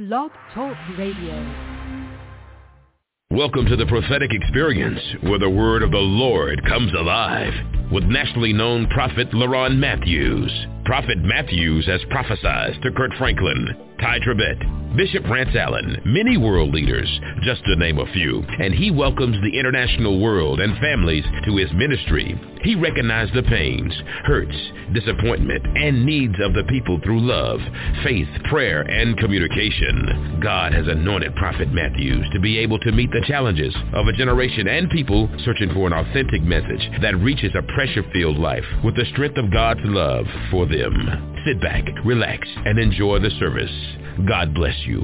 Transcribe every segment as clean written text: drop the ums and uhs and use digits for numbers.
Blog Talk Radio. Welcome to the prophetic experience where the word of the Lord comes alive with nationally known prophet LaRon Matthews. Prophet Matthews has prophesied to Kurt Franklin, Ty Tribbett, Bishop Rance Allen, many world leaders, just to name a few, and he welcomes the international world and families to his ministry. He recognized the pains, hurts, disappointment, and needs of the people through love, faith, prayer, and communication. God has anointed Prophet Matthews to be able to meet the challenges of a generation and people searching for an authentic message that reaches a pressure-filled life with the strength of God's love for them. Sit back, relax, and enjoy the service. God bless you.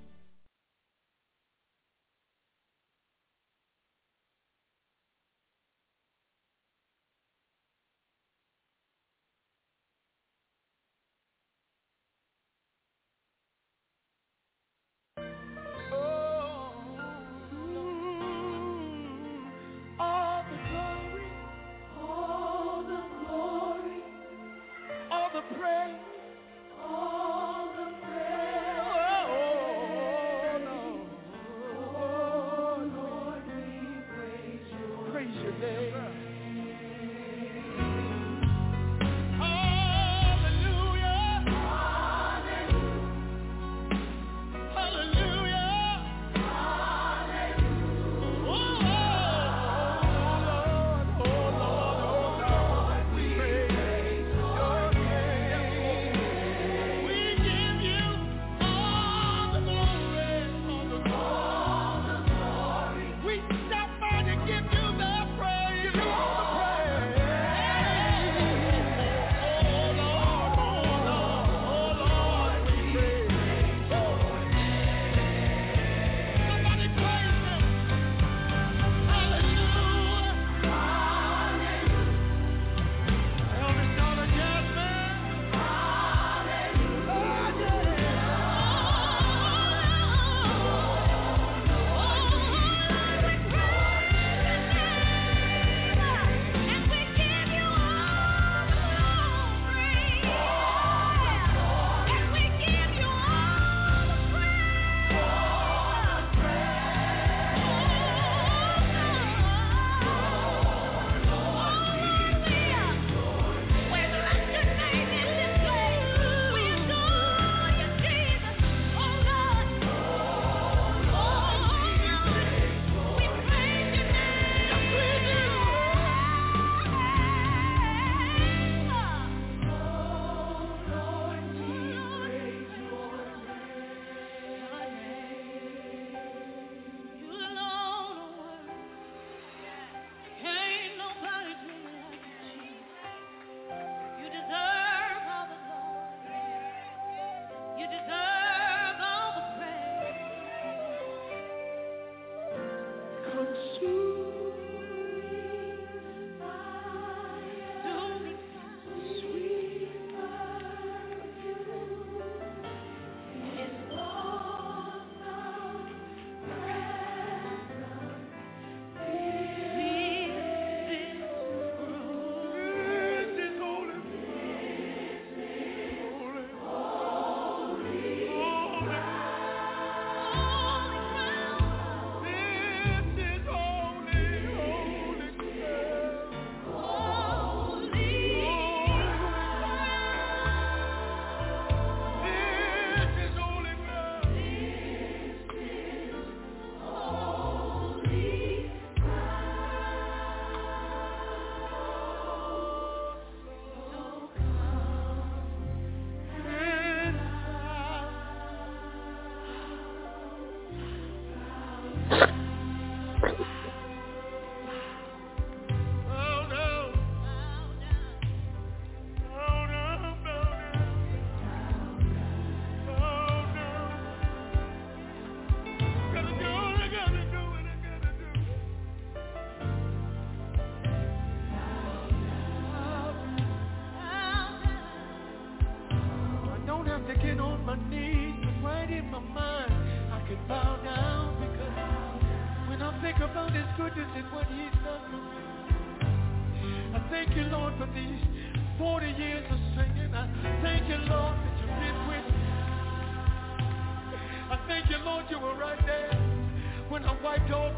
Thank you, Lord, for these 40 years of singing. I thank you, Lord, that you've been with me.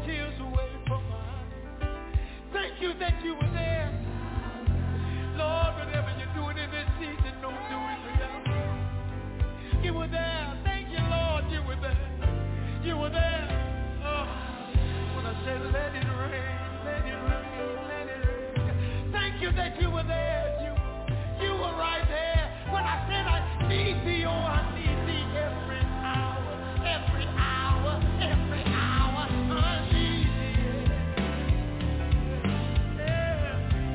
tears away from my eyes. Thank you that you were there. Lord, whatever you're doing in this season, don't do it without me. You were there. Thank you, Lord, you were there. You were there. Oh, when I said let it rain, let it rain, let it rain. Thank you that you were there. You were right there. When I said I need thee, oh, I need thee every hour, every hour, every hour. I need thee. Yeah.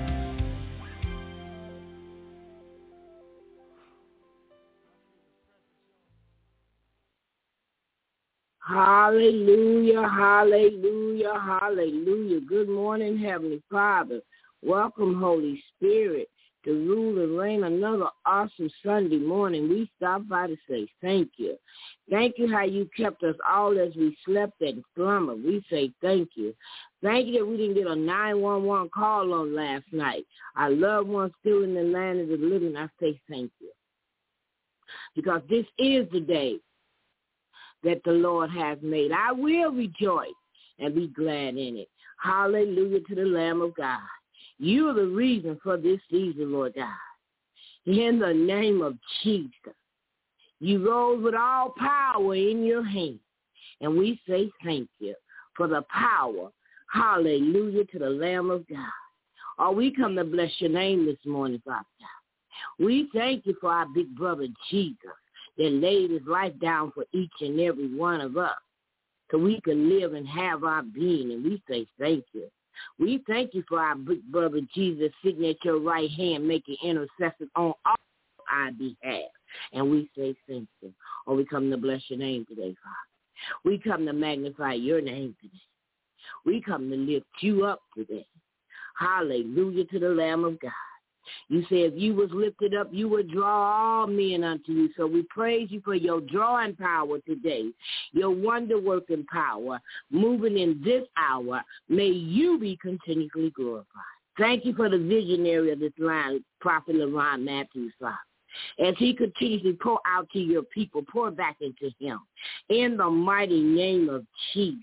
Hallelujah, hallelujah, hallelujah. Good morning, Heavenly Father. Welcome, Holy Spirit, to rule and reign another awesome Sunday morning. We stop by to say thank you. Thank you how you kept us all as we slept and slumbered. We say thank you. Thank you that we didn't get a 911 call on last night. Our loved ones still in the land of the living. I say thank you. Because this is the day that the Lord has made. I will rejoice and be glad in it. Hallelujah to the Lamb of God. You are the reason for this season, Lord God. In the name of Jesus, you rose with all power in your hand. And we say thank you for the power. Hallelujah to the Lamb of God. Oh, we come to bless your name this morning, Father God. We thank you for our big brother Jesus that laid his life down for each and every one of us so we can live and have our being. And we say thank you. We thank you for our big brother Jesus sitting at your right hand making intercession on all our behalf. And we say thank you. Oh, we come to bless your name today, Father. We come to magnify your name today. We come to lift you up today. Hallelujah to the Lamb of God. You say if you was lifted up, you would draw all men unto you. So we praise you for your drawing power today, your wonder-working power, moving in this hour. May you be continually glorified. Thank you for the visionary of this line, Prophet LaRon Matthews, Father. As he continues to pour out to your people, pour back into him. In the mighty name of Jesus.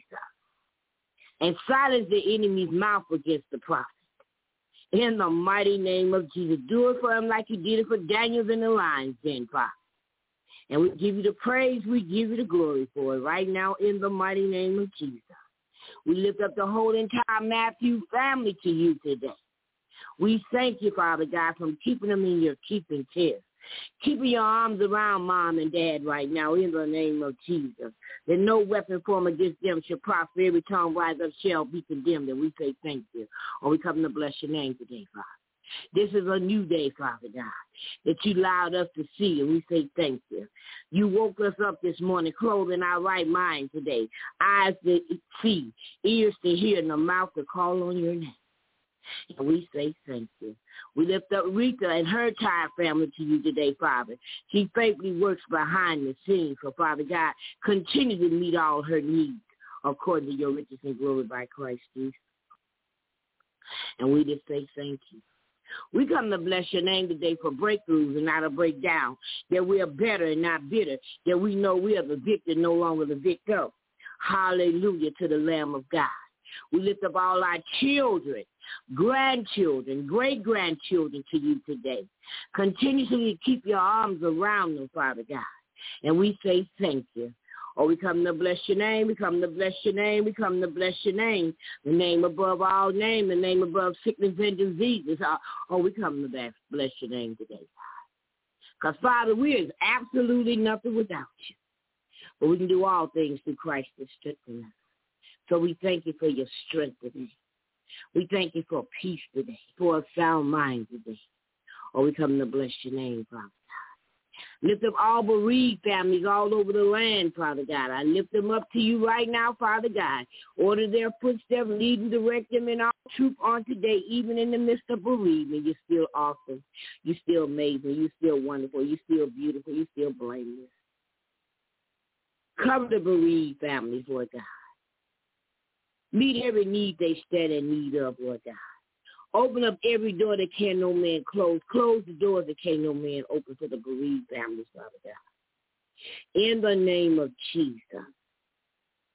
And silence the enemy's mouth against the prophet. In the mighty name of Jesus. Do it for him like you did it for Daniel in the lion's den, Father. And we give you the praise, we give you the glory for it right now in the mighty name of Jesus. We lift up the whole entire Matthew family to you today. We thank you, Father God, for keeping them in your keeping care. Keeping your arms around Mom and Dad right now in the name of Jesus. That no weapon formed against them shall prosper. Every tongue rise up shall be condemned. And we say thank you. And we come to bless your name today, Father. This is a new day, Father God, that you allowed us to see. And we say thank you. You woke us up this morning, clothing our right mind today. Eyes to see, ears to hear, and a mouth to call on your name. And we say thank you. We lift up Rita and her entire family to you today, Father. She faithfully works behind the scenes. So, Father God, continue to meet all her needs according to your riches and glory by Christ Jesus. And we just say thank you. We come to bless your name today for breakthroughs and not a breakdown, that we are better and not bitter, that we know we are the victor, no longer the victim. Hallelujah to the Lamb of God. We lift up all our children, grandchildren, great-grandchildren to you today. Continuously keep your arms around them, Father God. And we say thank you. Oh, we come to bless your name. We come to bless your name. We come to bless your name. The name above all names, the name above sickness and diseases. Oh, we come to bless your name today, Father. Because, Father, we is absolutely nothing without you. But we can do all things through Christ that strengthens us. So we thank you for your strength today. We thank you for peace today, for a sound mind today. Oh, we come to bless your name, Father God. Lift up all bereaved families all over the land, Father God. I lift them up to you right now, Father God. Order their footsteps, lead and direct them in all truth on today, even in the midst of bereavement. You're still awesome. You're still amazing. You're still wonderful. You're still beautiful. You're still blameless. Cover the bereaved families, Lord God. Meet every need they stand in need of, Lord God. Open up every door that can no man close. Close the doors that can no man open for the bereaved families, Father God. In the name of Jesus.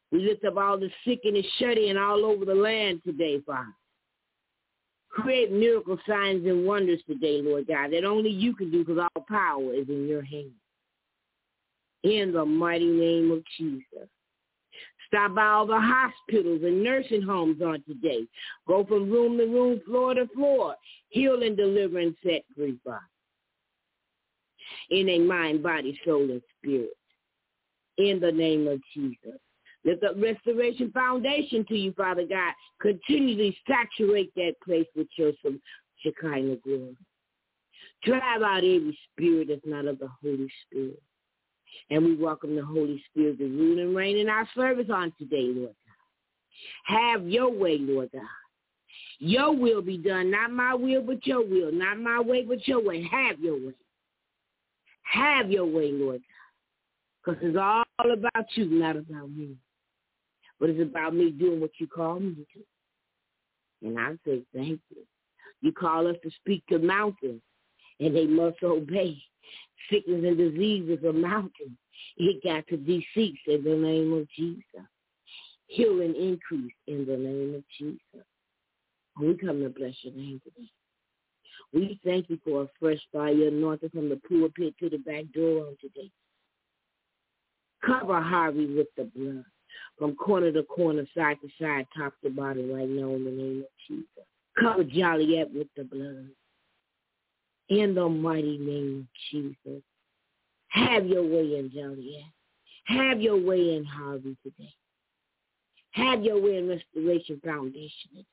We lift up all the sick and the shut-in all over the land today, Father. Create miracle signs and wonders today, Lord God, that only you can do because all power is in your hands. In the mighty name of Jesus. Stop by all the hospitals and nursing homes on today. Go from room to room, floor to floor. Heal and deliver and set free, Father. In a mind, body, soul, and spirit. In the name of Jesus. Lift up Restoration Foundation to you, Father God. Continually saturate that place with your Shekinah glory. Drive out every spirit that's not of the Holy Spirit. And we welcome the Holy Spirit to rule and reign in our service on today, Lord God. Have your way, Lord God. Your will be done, not my will, but your will. Not my way, but your way. Have your way. Have your way, Lord God. Because it's all about you, not about me. But it's about me doing what you call me to do. And I say thank you. You call us to speak to mountains, and they must obey. Sickness and disease is a mountain. It got to decease in the name of Jesus. Heal and increase in the name of Jesus. We come to bless your name today. We thank you for a fresh fire anointing from the pulpit to the back door on today. Cover Harvey with the blood. From corner to corner, side to side, top to bottom right now in the name of Jesus. Cover Joliet with the blood. In the mighty name of Jesus. Have your way in Joliet. Have your way in Harvey today. Have your way in Restoration Foundation today.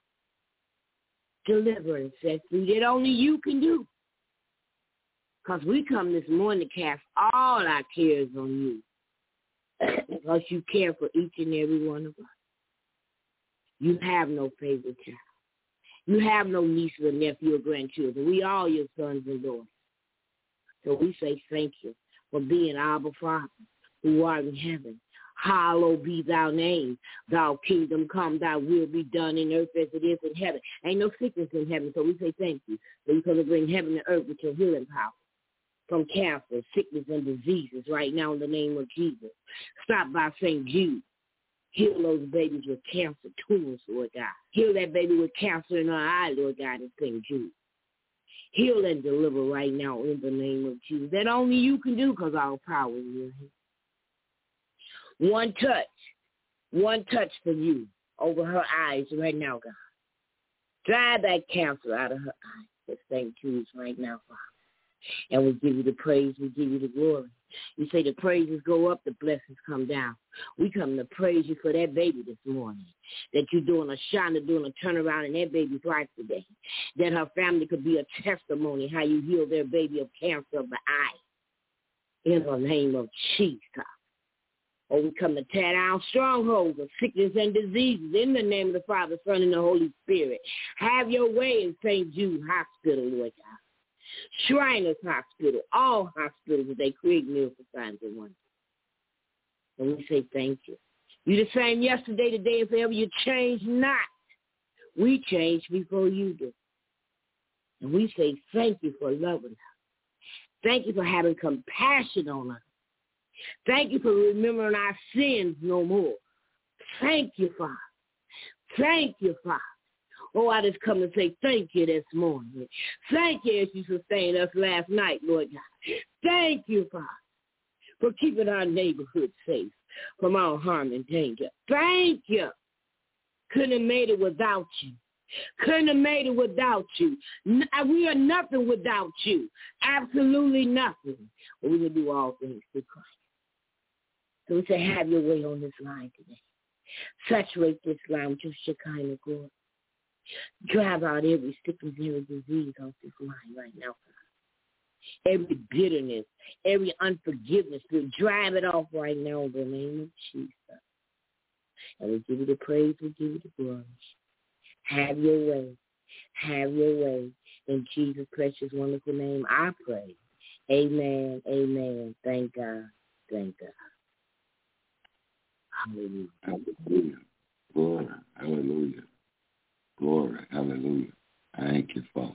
Deliver and set free that only you can do. Because we come this morning to cast all our cares on you. Because you care for each and every one of us. You have no favorite child. You have no niece or nephew or grandchildren. We all your sons and daughters. So we say thank you for being Abba Father, who art in heaven. Hallowed be thy name. Thy kingdom come, thy will be done in earth as it is in heaven. Ain't no sickness in heaven, so we say thank you. So you're going to bring heaven and earth with your healing power. From cancer, sickness, and diseases right now in the name of Jesus. Stop by St. Jude. Heal those babies with cancer tumors, Lord God. Heal that baby with cancer in her eye, Lord God, in St. Jude. Heal and deliver right now in the name of Jesus. That only you can do because our power is in your hand. One touch from you over her eyes right now, God. Drive that cancer out of her eyes at St. Jude's right now, Father. And we give you the praise, we give you the glory. You say the praises go up, the blessings come down. We come to praise you for that baby this morning, that you're doing a shine, doing a turnaround in that baby's life today, that her family could be a testimony how you heal their baby of cancer of the eye. In the name of Jesus. Oh, we come to tear down strongholds of sickness and diseases in the name of the Father, Son, and the Holy Spirit. Have your way in St. Jude Hospital, Lord God. Shriners Hospital, all hospitals, they create miracle signs and wonders. And we say thank you. You're the same yesterday, today, and forever. You change not. We change before you do. And we say thank you for loving us. Thank you for having compassion on us. Thank you for remembering our sins no more. Thank you, Father. Thank you, Father. Oh, I just come and say thank you this morning. Thank you as you sustained us last night, Lord God. Thank you, Father, for keeping our neighborhood safe from all harm and danger. Thank you. Couldn't have made it without you. Couldn't have made it without you. We are nothing without you. Absolutely nothing. But we can do all things through Christ. So we say have your way on this line today. Saturate this line with your Shekinah glory. Drive out every sickness, every disease off this line right now, God. Every bitterness, every unforgiveness, drive it off right now in the name of Jesus. And we give you the praise, we give you the glory. Have your way. Have your way. In Jesus' precious, wonderful name, I pray. Amen. Amen. Thank God. Thank God. Hallelujah. Hallelujah. Glory. Hallelujah. Glory. Hallelujah. Thank you, Father.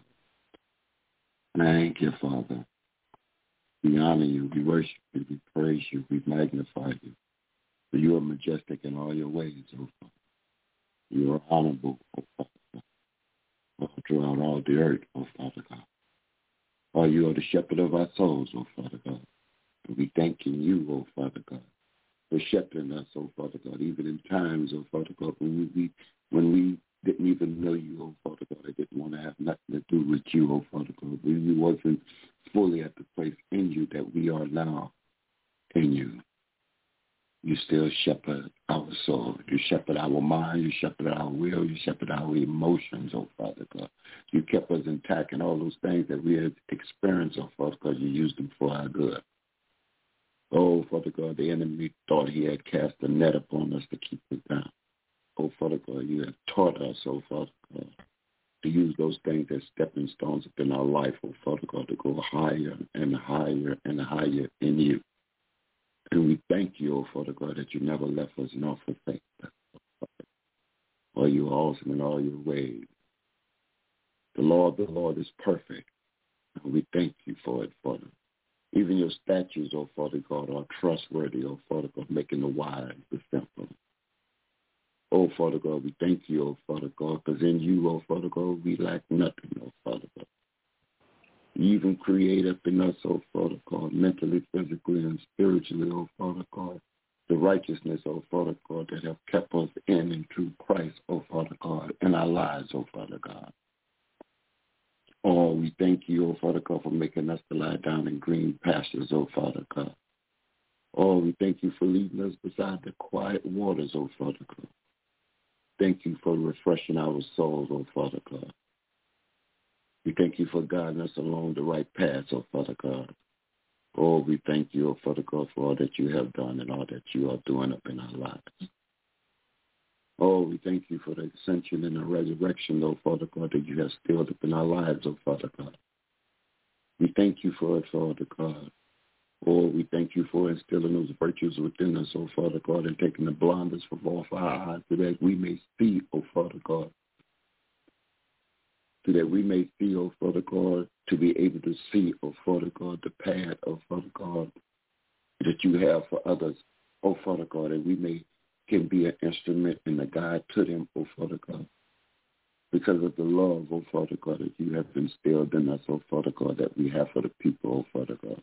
Thank you, Father. We honor you. We worship you. We praise you. We magnify you. For you are majestic in all your ways, O Father. You are honorable, O Father God, all throughout all the earth, O Father God. Oh, you are the shepherd of our souls, O Father God. And we thanking you, O Father God, for shepherding us, O Father God, even in times, O Father God, when we didn't even know you, O Father God. I didn't want to have nothing to do with you, O Father God. We wasn't fully at the place in you that we are now in you. You still shepherd our soul. You shepherd our mind. You shepherd our will. You shepherd our emotions, oh Father God. You kept us intact, and all those things that we had experienced, oh Father God, you used them for our good. Oh, Father God, the enemy thought he had cast a net upon us to keep us down. Oh, Father God, you have taught us, oh Father God, to use those things as stepping stones in our life, oh Father God, to go higher and higher and higher in you. And we thank you, oh Father God, that you never left us nor forsake us. For you are awesome in all your ways. The Lord is perfect. And we thank you for it, Father. Even your statutes, oh Father God, are trustworthy, oh Father God, making the wise the simple. Oh Father God, we thank you, oh Father God, because in you, oh Father God, we lack nothing, oh Father God. You even create up in us, oh Father God, mentally, physically, and spiritually, oh Father God, the righteousness, oh Father God, that have kept us in and through Christ, oh Father God, in our lives, oh Father God. Oh, we thank you, oh Father God, for making us to lie down in green pastures, oh Father God. Oh, we thank you for leading us beside the quiet waters, oh Father God. Thank you for refreshing our souls, oh Father God. We thank you for guiding us along the right path, oh Father God. Oh, we thank you, oh Father God, for all that you have done and all that you are doing up in our lives. Oh, we thank you for the ascension and the resurrection, oh Father God, that you have stilled up in our lives, oh Father God. We thank you for it, Father God. Oh, we thank you for instilling those virtues within us, oh Father God, and taking the blinders from off our eyes so that we may see, oh Father God. So that we may see, oh Father God, to be able to see, oh Father God, the path, oh Father God, that you have for others, oh Father God, and we can be an instrument and a guide to them, oh Father God. Because of the love, oh Father God, that you have instilled in us, oh Father God, that we have for the people, oh Father God.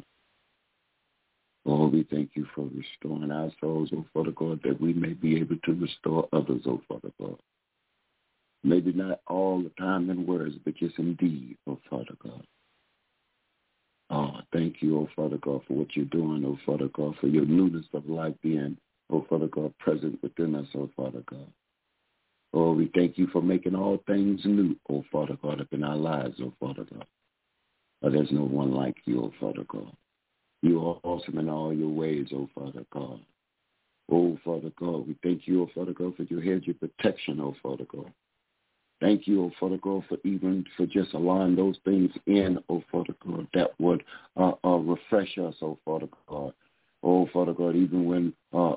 Oh, we thank you for restoring our souls, oh Father God, that we may be able to restore others, oh Father God. Maybe not all the time in words, but just in deed, oh Father God. Oh, thank you, oh Father God, for what you're doing, oh Father God, for your newness of life being, oh Father God, present within us, oh Father God. Oh, we thank you for making all things new, oh Father God, up in our lives, oh Father God. Oh, there's no one like you, oh Father God. You are awesome in all your ways, oh Father God. Oh, Father God, we thank you, oh Father God, for your hedge of protection, oh Father God. Thank you, oh Father God, for just allowing those things in, oh Father God, that would refresh us, oh Father God. Oh, Father God, even when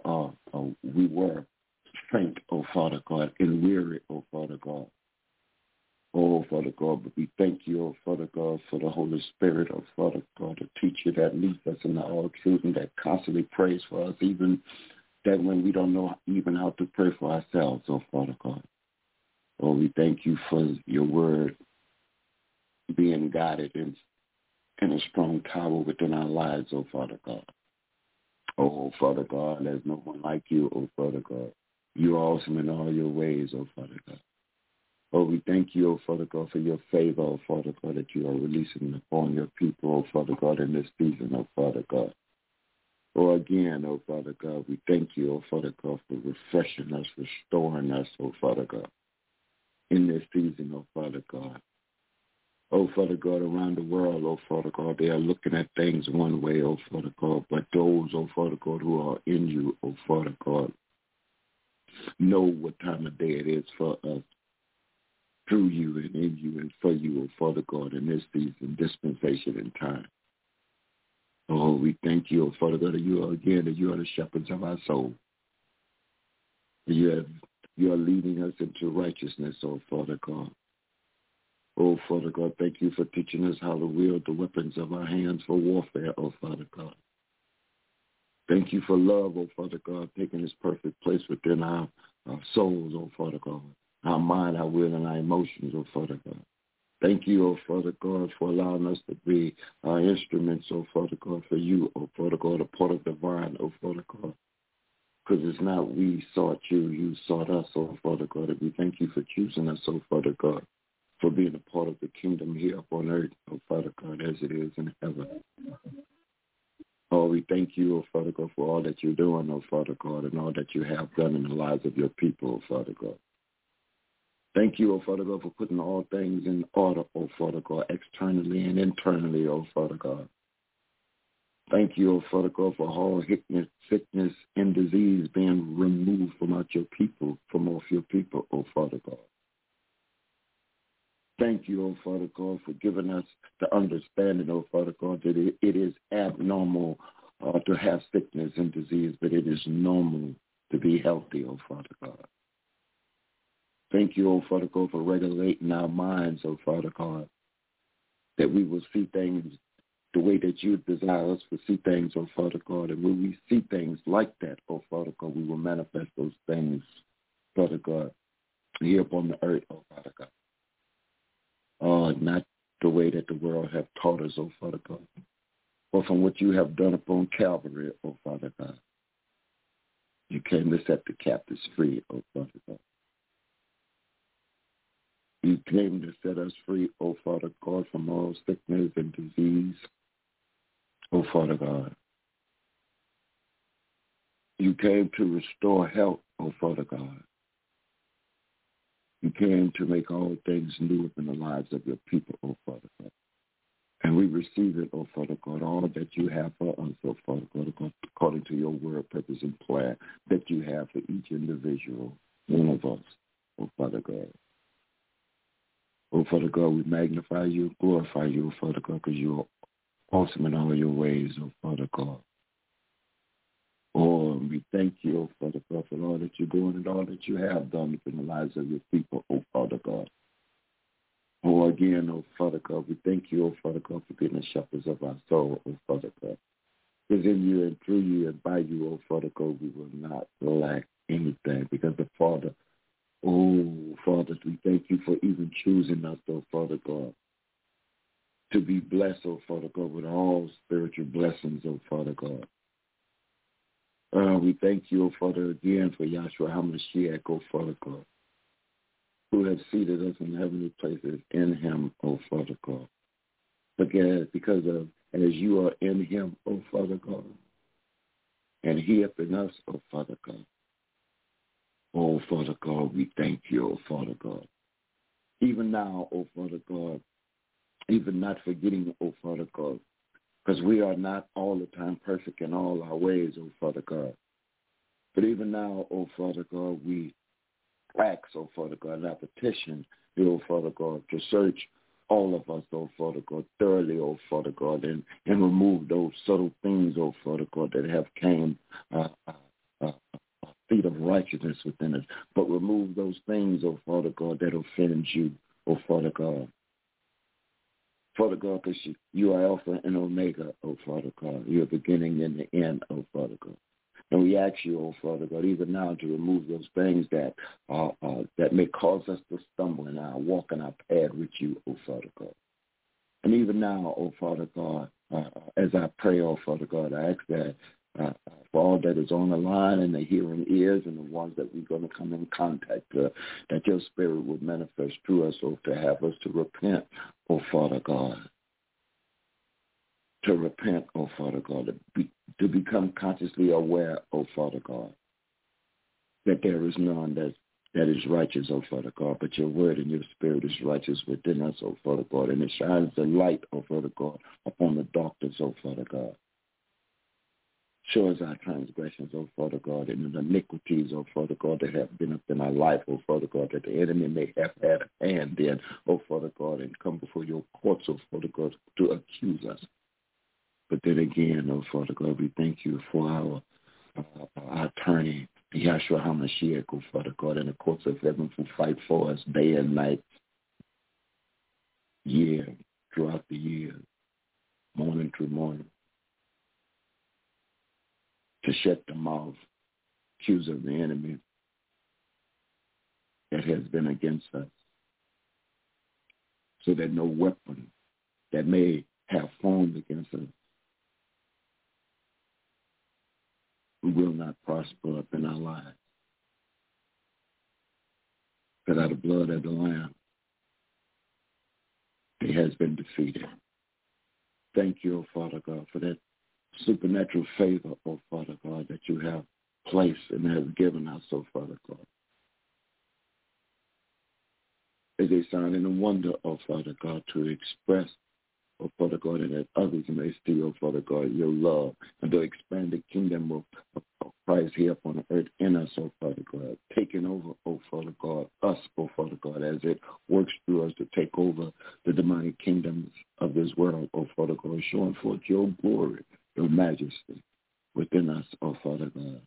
we were faint, oh Father God, and weary, oh Father God. Oh, Father God, but we thank you, oh Father God, for the Holy Spirit, oh Father God, the teacher that leads us in all truth and that constantly prays for us, even that when we don't know even how to pray for ourselves, oh Father God. Oh, we thank you for your word being guided in a strong tower within our lives, oh Father God. Oh, Father God, there's no one like you, oh Father God. You are awesome in all your ways, oh Father God. Oh, we thank you, oh Father God, for your favor, oh Father God, that you are releasing upon your people, oh Father God, in this season, oh Father God. Oh, again, oh Father God, we thank you, oh Father God, for refreshing us, restoring us, oh Father God, in this season, oh Father God. Oh, Father God, around the world, oh Father God, they are looking at things one way, oh Father God, but those, oh Father God, who are in you, oh Father God, know what time of day it is for us, through you and in you and for you, oh Father God, in this season, dispensation and time. Oh, we thank you, oh Father God, that you are the shepherds of our soul. You are leading us into righteousness, oh Father God. Oh, Father God, thank you for teaching us how to wield the weapons of our hands for warfare, oh Father God. Thank you for love, oh Father God, taking its perfect place within our souls, oh Father God, our mind, our will, and our emotions, oh Father God. Thank you, oh Father God, for allowing us to be instruments, oh Father God, for you, oh Father God, a part of the vine, oh Father God. Because it's not we sought you, you sought us, oh Father God. And we thank you for choosing us, oh Father God, for being a part of the kingdom here upon earth, oh Father God, as it is in heaven. Oh, we thank you, oh Father God, for all that you're doing, oh Father God, and all that you have done in the lives of your people, oh Father God. Thank you, oh Father God, for putting all things in order, oh Father God, externally and internally, oh Father God. Thank you, oh Father God, for all sickness and disease being removed from out your people, from off your people, oh Father God. Thank you, oh Father God, for giving us the understanding, oh Father God, that it is abnormal to have sickness and disease, but it is normal to be healthy, oh Father God. Thank you, oh Father God, for regulating our minds, oh Father God, that we will see things the way that you desire us to see things, oh Father God. And when we see things like that, oh Father God, we will manifest those things, Father God, here upon the earth, oh Father God. Not the way that the world have taught us, oh Father God, but from what you have done upon Calvary, oh Father God. You came to set the captives free, oh Father God. You came to set us free, oh Father God, from all sickness and disease, oh Father God. You came to restore health, oh Father God. You came to make all things new in the lives of your people, oh Father God. And we receive it, oh Father God, all that you have for us, oh Father God, according to your word, purpose, and plan that you have for each individual, one of us, oh Father God. Oh Father God, we magnify you, glorify you, oh Father God, because you are awesome in all your ways, oh Father God. Oh, and we thank you, oh Father God, for all that you're doing and all that you have done in the lives of your people, oh Father God. Oh, again, oh Father God, we thank you, oh Father God, for being the shepherds of our soul, oh Father God. Because in you and through you and by you, oh Father God, we will not lack anything. Because the Father, oh Father, we thank you for even choosing us, oh Father God, to be blessed, oh Father God, with all spiritual blessings, oh Father God. We thank you, oh Father, again for Yahshua HaMashiach, oh Father God, who has seated us in heavenly places in him, oh Father God. Because of, as you are in him, oh Father God, and he up in us, oh Father God. Oh Father God, we thank you, oh Father God. Even now, oh Father God, even not forgetting, oh Father God, because we are not all the time perfect in all our ways, oh Father God. But even now, oh Father God, we ask, oh Father God, and I petition you, oh Father God, to search all of us, oh Father God, thoroughly, oh Father God, and remove those subtle things, oh Father God, that have came feet of righteousness within us. But remove those things, oh Father God, that offend you, oh Father God. Father God, because you are Alpha and Omega, oh Father God. You are beginning and the end, oh Father God. And we ask you, oh Father God, even now to remove those things that that may cause us to stumble in our walk in our path with you, oh Father God. And even now, oh Father God, as I pray, oh Father God, I ask that for all that is on the line and the hearing ears and the ones that we're going to come in contact with, that your spirit would manifest through us, oh, to have us to repent, oh Father God. To repent, oh Father God, to become consciously aware, oh Father God, that there is none that is righteous, oh Father God, but your word and your spirit is righteous within us, oh Father God, and it shines the light, oh Father God, upon the darkness, oh Father God. Show us our transgressions, oh Father God, and the iniquities, oh Father God, that have been up in our life, oh Father God, that the enemy may have had a hand in, oh Father God, and come before your courts, oh Father God, to accuse us. But then again, oh Father God, we thank you for our attorney, Yahshua HaMashiach, oh Father God, in the courts of heaven who fight for us day and night, throughout the year, morning through morning, to shut the mouth, accuser of the enemy that has been against us, so that no weapon that may have formed against us will not prosper up in our lives. Because out of the blood of the Lamb, it has been defeated. Thank you, oh Father God, for that supernatural favor, oh Father God, that you have placed and have given us, oh Father God. As a sign and a wonder, oh Father God, to express, oh Father God, and that others may see, oh Father God, your love and to expand the kingdom of Christ here upon earth in us, oh Father God, taking over, oh Father God, us, oh Father God, as it works through us to take over the demonic kingdoms of this world, oh Father God, showing forth your glory, your majesty within us, oh Father God.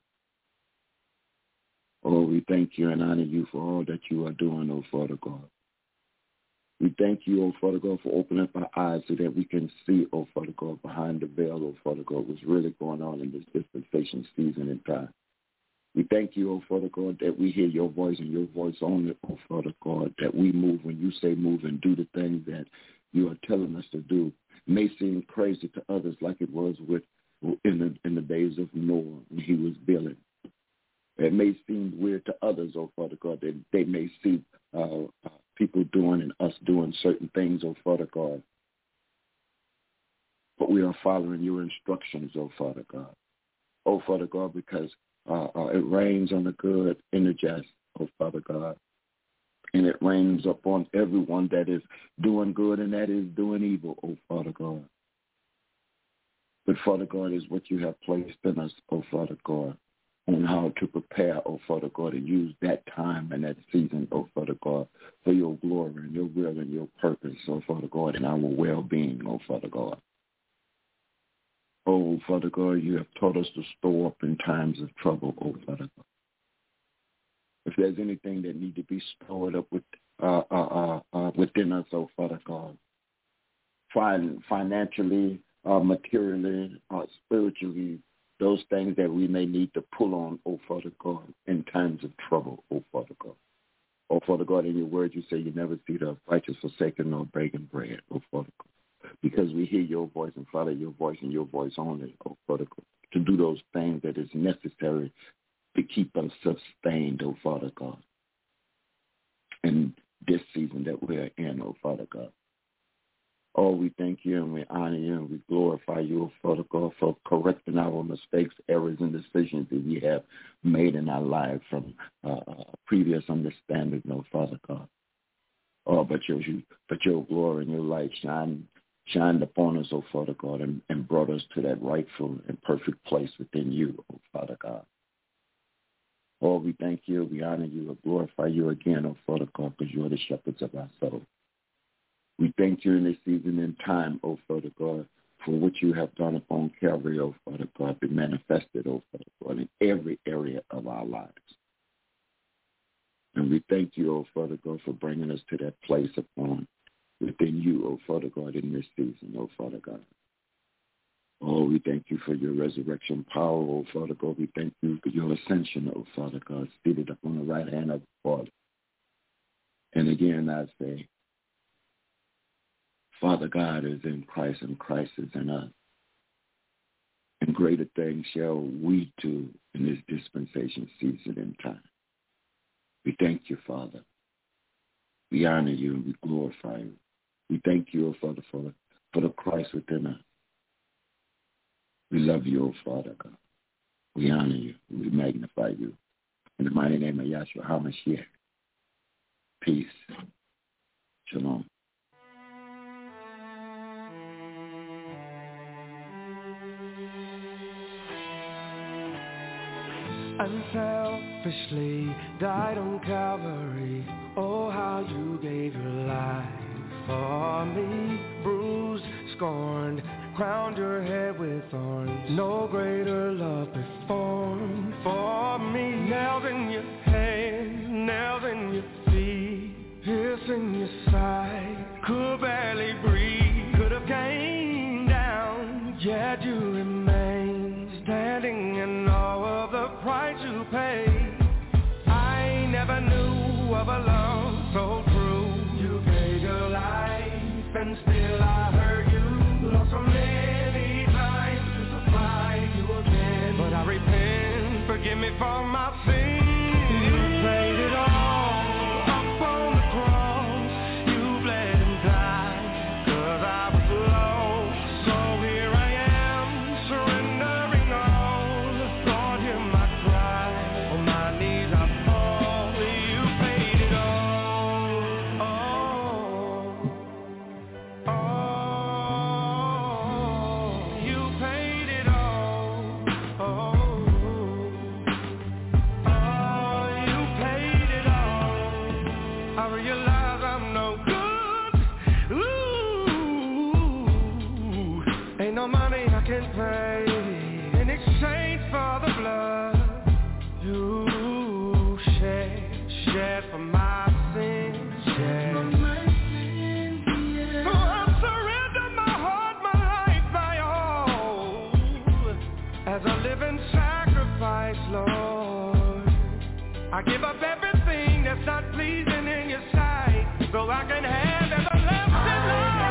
Oh, we thank you and honor you for all that you are doing, oh Father God. We thank you, oh Father God, for opening up our eyes so that we can see, oh Father God, behind the veil, oh Father God, what's really going on in this dispensation season and time. We thank you, oh Father God, that we hear your voice and your voice only, oh Father God, that we move when you say move and do the things that you are telling us to do. It may seem crazy to others like it was in the days of Noah when he was building. It may seem weird to others, oh Father God, that they may see people doing and us doing certain things, oh Father God. But we are following your instructions, oh Father God. Oh Father God, because it rains on the good and the just, oh Father God. And it rains upon everyone that is doing good and that is doing evil, oh Father God. But Father God is what you have placed in us, oh Father God, on how to prepare, oh Father God, and use that time and that season, oh Father God, for your glory and your will and your purpose, oh Father God, and our well-being, oh Father God. Oh Father God, you have taught us to store up in times of trouble, oh Father God. If there's anything that needs to be stored up within us, oh Father God, financially, materially, spiritually, those things that we may need to pull on, oh Father God, in times of trouble, oh Father God. Oh Father God, in your word you say you never see the righteous forsaken nor begging bread, oh Father God. Because we hear your voice and follow your voice and your voice only, oh Father God, to do those things that is necessary to keep us sustained, oh Father God, in this season that we're in, oh Father God. Oh, we thank you and we honor you and we glorify you, oh Father God, for correcting our mistakes, errors, and decisions that we have made in our lives from previous understanding, oh Father God. Oh, but your glory and your light shined upon us, oh Father God, and brought us to that rightful and perfect place within you, oh Father God. Oh, we thank you, we honor you, and glorify you again, oh Father God, because you are the shepherds of our soul. We thank you in this season and time, oh Father God, for what you have done upon Calvary, oh Father God, be manifested, oh Father God, in every area of our lives. And we thank you, oh Father God, for bringing us to that place within you, oh Father God, in this season, oh Father God. Oh, we thank you for your resurrection power, oh Father God. We thank you for your ascension, oh Father God, seated up on the right hand of the Father. And again, I say, Father God is in Christ and Christ is in us. And greater things shall we do in this dispensation season and time. We thank you, Father. We honor you and we glorify you. We thank you, oh Father, for the Christ within us. We love you, oh Father God. We honor you. We magnify you. In the mighty name of Yahshua HaMashiach. Peace. Shalom. Unselfishly died on Calvary. Oh, how you gave your life for me. Bruised, scorned, crowned your head with thorns. No greater love performed for me. Nails in your hands, nails in your feet, pierce in your side. Could barely breathe, could have came down, yet you remain standing in awe. you paid. I never knew of a love so true. You gave your life and still I heard you. Lost so many times to supply you again. But I repent, forgive me for my sins. You paid it all up on the cross. You bled and died 'cause I was lost. So here I am, surrendering all. Lord, hear my cry. On my knees I fall. You paid it all. You paid it all. You paid it all. I realize I'm no good. Ooh, ain't no money I can pay in exchange for the blood you shed for my sins. So I surrender my heart, my life, my all, as a living sacrifice, Lord. I give up everything that's not pleasing in your sight, so I can have everlasting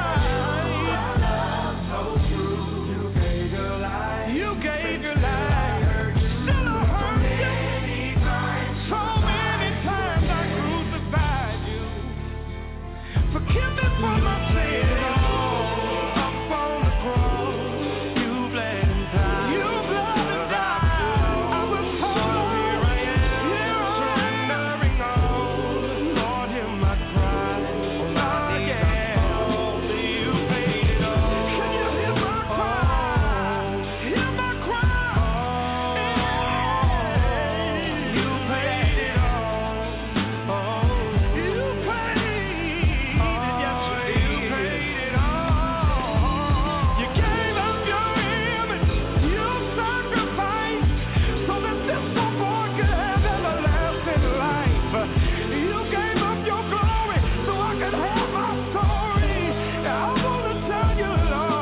life. So true, you gave your life. You gave your life. Still I hurt you. So many times I crucified you. Forgive me for my sins. Up on the cross, you bled and died. You bled and died. I was told here I am, surrendering all. Lord, hear my cry. Oh yeah, you paid it all. Can you hear my cry? Hear my cry. You paid it all. You paid it. Yes, you paid it all. You gave up your image. You sacrificed so that this poor boy could have everlasting life. You gave up your glory so I could have my story. I want to tell you,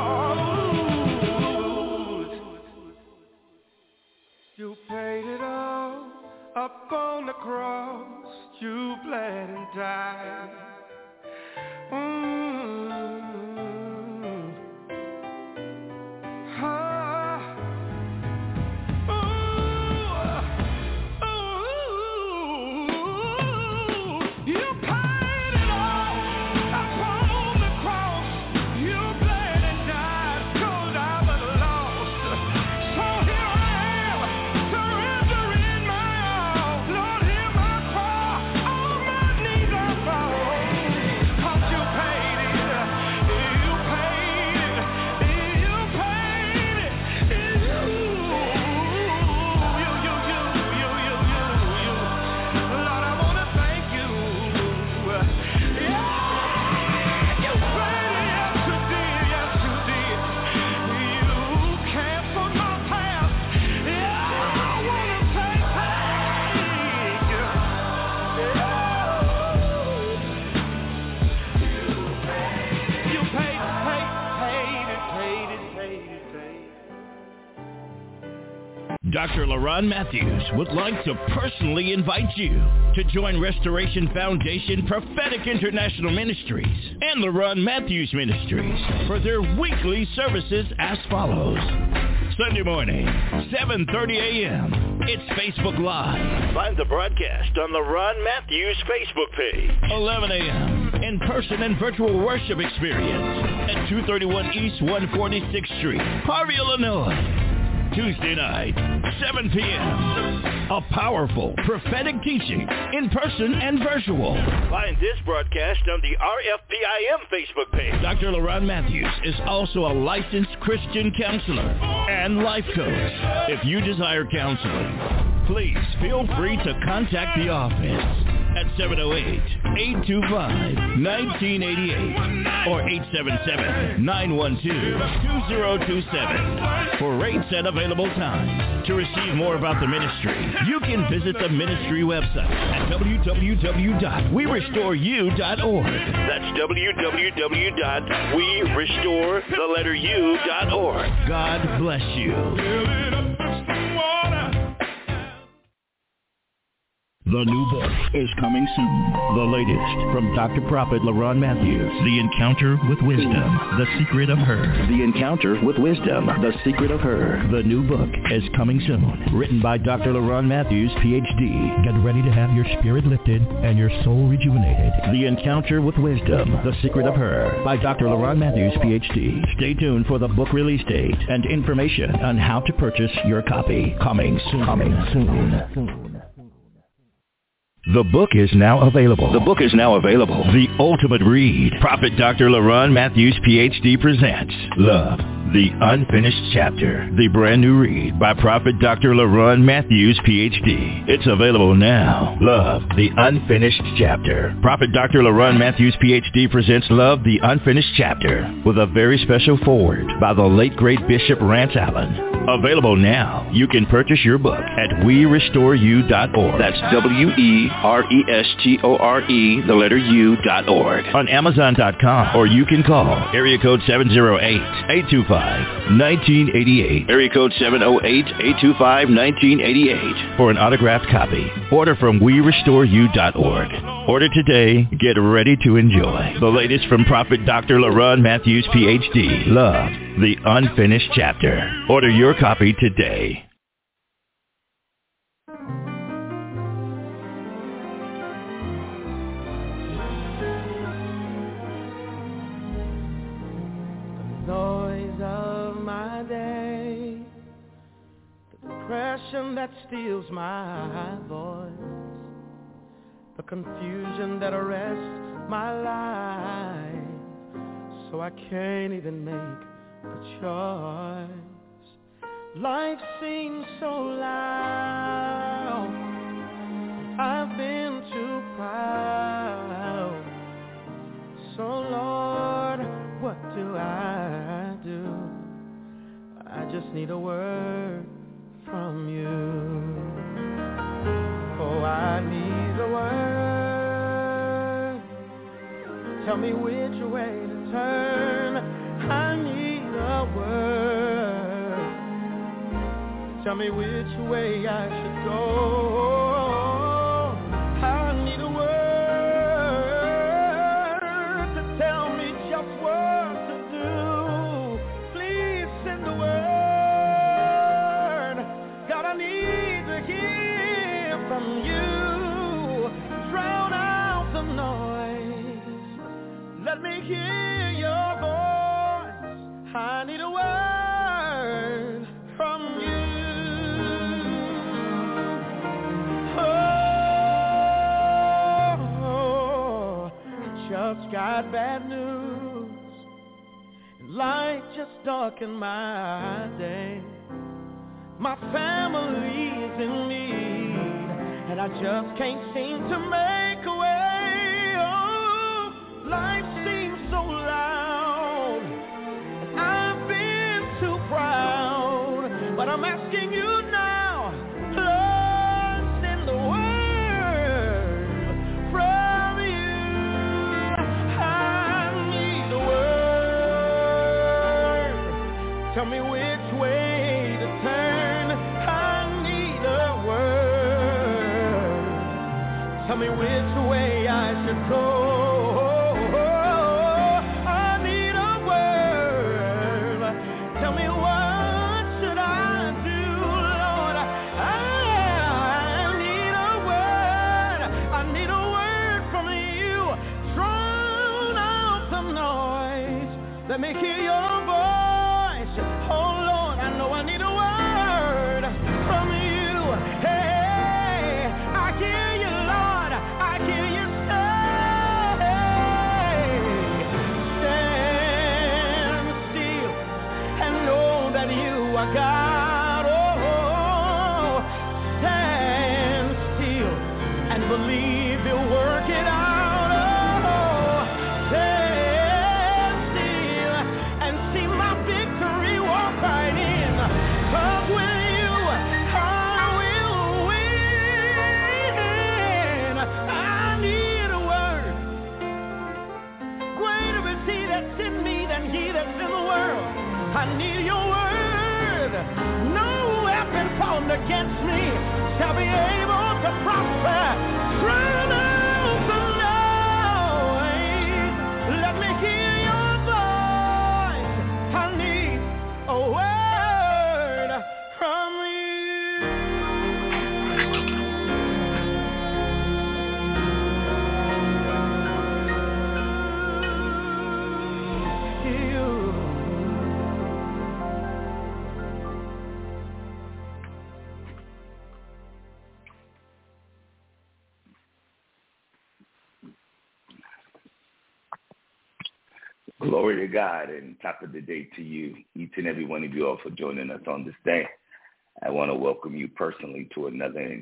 Lord, you paid it all up on the cross. You bled and died. You paid it all upon the cross. You bled and died 'cause I was lost. So here I am, surrendering my all. Lord, hear my cry. On my knees I fall. 'Cause you paid it. You paid it. You paid it. Lord, I want to thank you. Yeah, you paid it. Yes, you did. Yes, you did. You canceled my past. Yeah, I want to say thank you. You paid it. Dr. LaRon Matthews would like to personally invite you to join Restoration Foundation Prophetic International Ministries and LaRon Matthews Ministries for their weekly services as follows. Sunday morning, 7:30 a.m. It's Facebook Live. Find the broadcast on LaRon Matthews Facebook page. 11 a.m. in-person and virtual worship experience at 231 East 146th Street, Harvey, Illinois. Tuesday night, 7 p.m. A powerful prophetic teaching in person and virtual. Find this broadcast on the RFPIM Facebook page. Dr. LaRon Matthews is also a licensed Christian counselor and life coach. If you desire counseling, please feel free to contact the office at 708-825-1988 or 877-912-2027 for rates and available times. To receive more about the ministry, you can visit the ministry website at www.werestoreyou.org. That's www.werestoreyou.org. God bless you. The new book is coming soon. The latest from Dr. Prophet LaRon Matthews. The Encounter with Wisdom. The Secret of Her. The Encounter with Wisdom. The Secret of Her. The new book is coming soon. Written by Dr. LaRon Matthews, Ph.D. Get ready to have your spirit lifted and your soul rejuvenated. The Encounter with Wisdom. The Secret of Her. By Dr. LaRon Matthews, Ph.D. Stay tuned for the book release date and information on how to purchase your copy. Coming soon. The book is now available. The Ultimate Read. Prophet Dr. LaRon Matthews, Ph.D. presents Love, the Unfinished Chapter. The brand new read by Prophet Dr. LaRon Matthews, Ph.D. It's available now. Love, the Unfinished Chapter. Prophet Dr. LaRon Matthews, Ph.D. presents Love, the Unfinished Chapter with a very special foreword by the late great Bishop Rance Allen. Available now. You can purchase your book at WeRestoreYou.org. That's WeRestore.org. On Amazon.com, or you can call area code 708-825-1988. Area code 708-825-1988 for an autographed copy. Order from WeRestoreYou.org. Order today. Get ready to enjoy the latest from Prophet Dr. LaRon Matthews, Ph.D. Love, the Unfinished Chapter. Order your copy today. The noise of my day, the depression that steals my voice, the confusion that arrests my life, so I can't even make a choice. Life seems so loud, I've been too proud. So Lord, what do I do? I just need a word from you. Oh, I need a word. Tell me which way to turn. I need a word. Tell me which way I should go. I need a word to tell me just what to do. Please send the word. God, I need to hear from you. Drown out the noise. Let me hear your voice. I need a word from you. Just got bad news. Life just darkened my day. My family is in need, and I just can't seem to make a way. Oh, life seems so loud, and I've been too proud. But I'm asking you now, Lord, send the word from you. Tell me which way to turn. I need a word. Tell me which way I should go. I need a word. Tell me what should I do, Lord. I need a word. I need a word from you. Drown out the noise. Let me hear your voice. Oh Lord, I know I need a word from you. Hey, I hear you, Lord. I hear you say, stand still and know that you are God. Oh, stand still and believe you'll work it out. Oh, stand still and see Drown out the noise. Let me hear your voice. I need a word from you. Glory to God, and top of the day to you, each and every one of you all for joining us on this day. I want to welcome you personally to another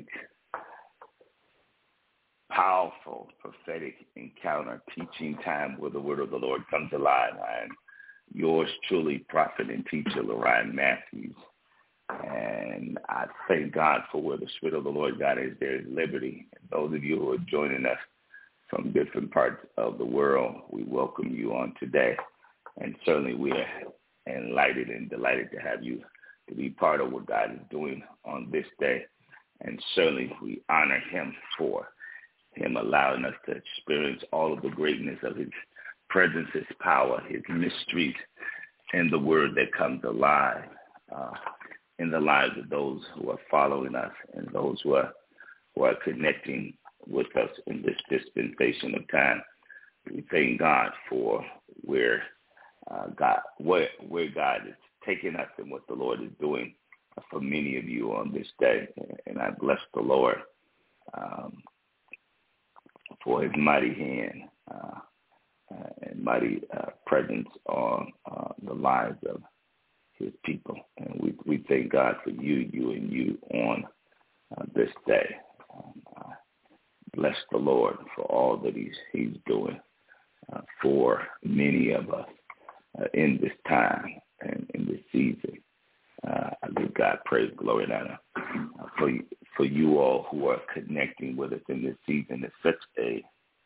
powerful prophetic encounter teaching time where the word of the Lord comes alive. I am yours truly, prophet and teacher, Lorraine Matthews. And I thank God for where the Spirit of the Lord God is, there is liberty. And those of you who are joining us from different parts of the world, we welcome you on today. And certainly we are enlightened and delighted to have you to be part of what God is doing on this day. And certainly we honor him for him allowing us to experience all of the greatness of his presence, his power, his mysteries, and the word that comes alive in the lives of those who are following us and those who are connecting with us in this dispensation of time. We thank God for where God is taking us and what the Lord is doing for many of you on this day. And I bless the Lord for his mighty hand and mighty presence on the lives of his people. And we thank God for you on this day. Bless the Lord for all that he's doing for many of us in this time and in this season. I give God praise, glory, and honor for you all who are connecting with us in this season. It's such a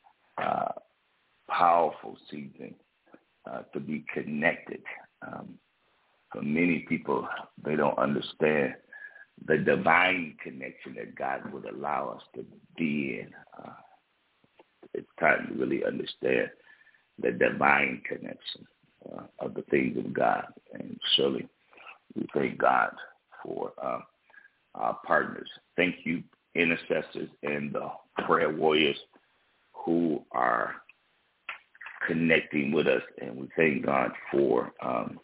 powerful season to be connected. For many people, they don't understand the divine connection that God would allow us to be in. It's time to really understand the divine connection of the things of God. And surely we thank God for our partners. Thank you, intercessors and the prayer warriors who are connecting with us. And we thank God for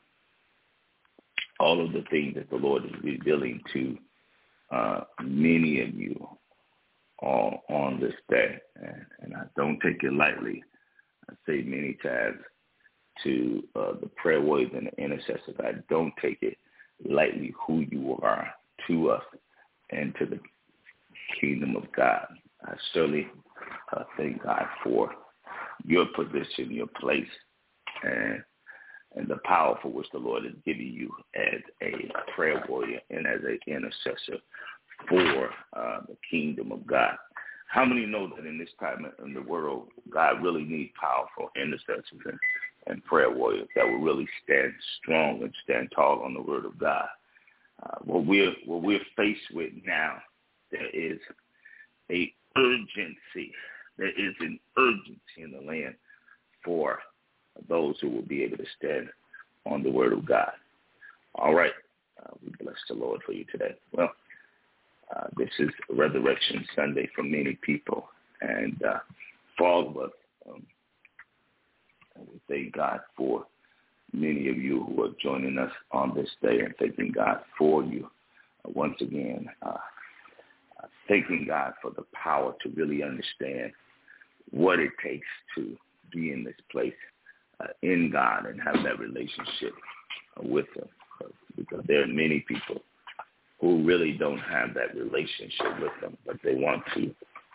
all of the things that the Lord is revealing to many of you all on this day. And I don't take it lightly. I say many times to the prayer warriors and the intercessors, I don't take it lightly who you are to us and to the kingdom of God. I certainly thank God for your position, your place, and the power for which the Lord has given you as a prayer warrior and as an intercessor for the kingdom of God. How many know that in this time in the world, God really needs powerful intercessors and prayer warriors that will really stand strong and stand tall on the word of God? What we're faced with now, there is a urgency. There is an urgency in the land for those who will be able to stand on the word of God. All right. We bless the Lord for you today. Well, this is Resurrection Sunday for many people. And for all of us, we thank God for many of you who are joining us on this day and thanking God for you. Once again, thanking God for the power to really understand what it takes to be in this place in God and have that relationship with him. Because there are many people who really don't have that relationship with him, but they want to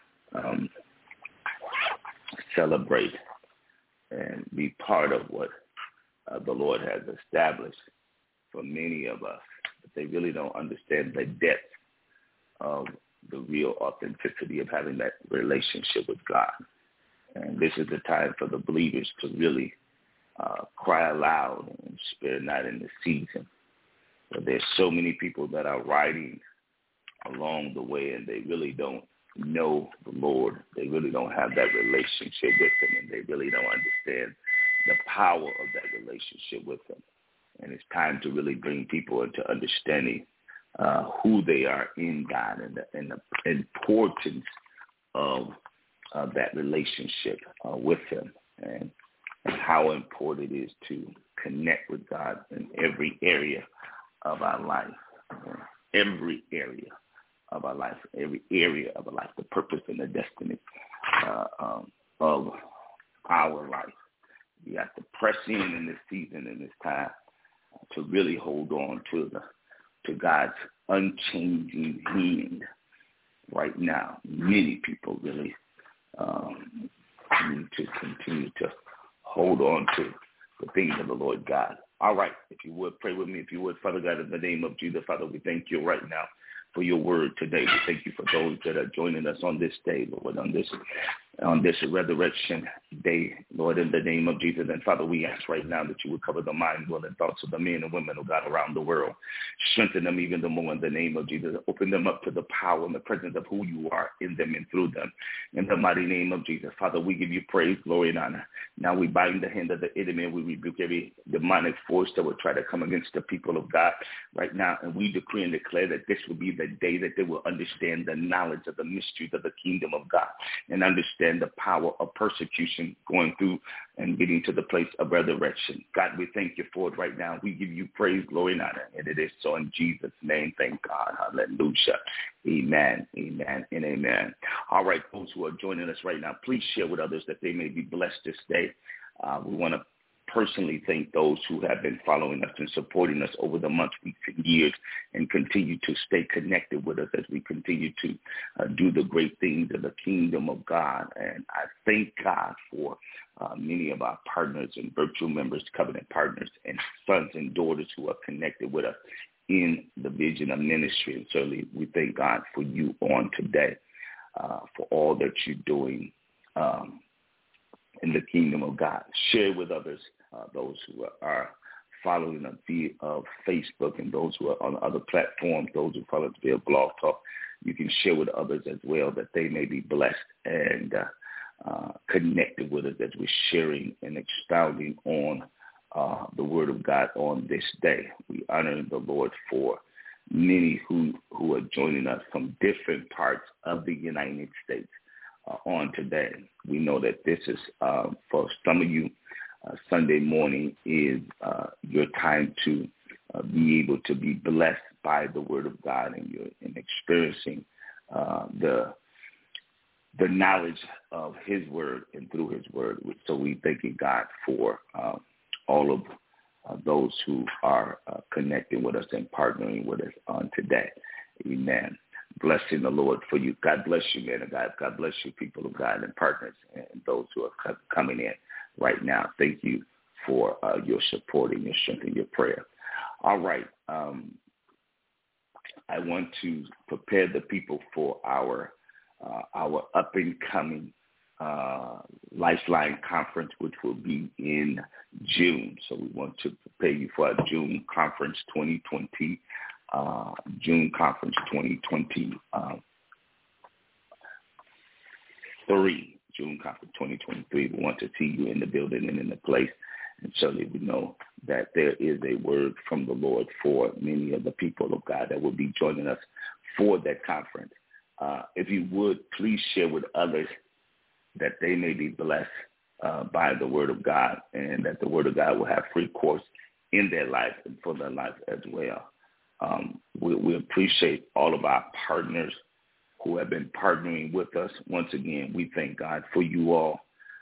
celebrate and be part of what the Lord has established for many of us. But they really don't understand the depth of the real authenticity of having that relationship with God. And this is the time for the believers to really cry aloud and spare not in the season. But there's so many people that are riding along the way, and they really don't know the Lord. They really don't have that relationship with him, and they really don't understand the power of that relationship with him. And it's time to really bring people into understanding who they are in God and the importance of that relationship with him, and how important it is to connect with God in every area of our life, every area of our life, the purpose and the destiny of our life. We have to press in this season, in this time, to really hold on to God's unchanging hand right now. Many people really need to continue to hold on to the things of the Lord God. All right, if you would, pray with me. If you would, Father God, in the name of Jesus, Father, we thank you right now for your word today. We thank you for those that are joining us on this day, Lord, on this resurrection day, Lord, in the name of Jesus. And Father, we ask right now that you would cover the mind, will, and thoughts of the men and women of God around the world. Strengthen them even the more in the name of Jesus. Open them up to the power and the presence of who you are in them and through them. In the mighty name of Jesus. Father, we give you praise, glory, and honor. Now we bind the hand of the enemy and we rebuke every demonic force that would try to come against the people of God right now. And we decree and declare that this will be the day that they will understand the knowledge of the mysteries of the kingdom of God and understand the power of persecution going through and getting to the place of resurrection. God, we thank you for it right now. We give you praise, glory, and honor. And it is so in Jesus' name. Thank God. Hallelujah. Amen, amen, and amen. All right, those who are joining us right now, please share with others that they may be blessed this day. We want to personally thank those who have been following us and supporting us over the months, weeks, and years, and continue to stay connected with us as we continue to do the great things of the kingdom of God. And I thank God for many of our partners and virtual members, covenant partners, and sons and daughters who are connected with us in the vision of ministry. And certainly we thank God for you on today, for all that you're doing in the kingdom of God. Share with others, those who are following us via Facebook, and those who are on other platforms, those who follow us via Blog Talk. You can share with others as well, that they may be blessed and connected with us as we're sharing and expounding on the word of God on this day. We honor the Lord for many who are joining us from different parts of the United States on today. We know that this is, for some of you, Sunday morning is your time to be able to be blessed by the word of God, and you're experiencing the knowledge of his word and through his word. So we thank God for all of those who are connecting with us and partnering with us on today. Amen. Blessing the Lord for you. God bless you, man of God. God bless you, people of God and partners and those who are coming in right now. Thank you for your support and your strength and your prayer. All right. I want to prepare the people for our up-and-coming Lifeline Conference, which will be in June. So we want to prepare you for our June Conference 2020. June Conference 2023, June Conference 2023. We want to see you in the building and in the place. And certainly we know that there is a word from the Lord for many of the people of God that will be joining us for that conference. If you would, please share with others that they may be blessed by the word of God, and that the word of God will have free course in their life and for their life as well. We appreciate all of our partners who have been partnering with us. Once again, we thank God for you all,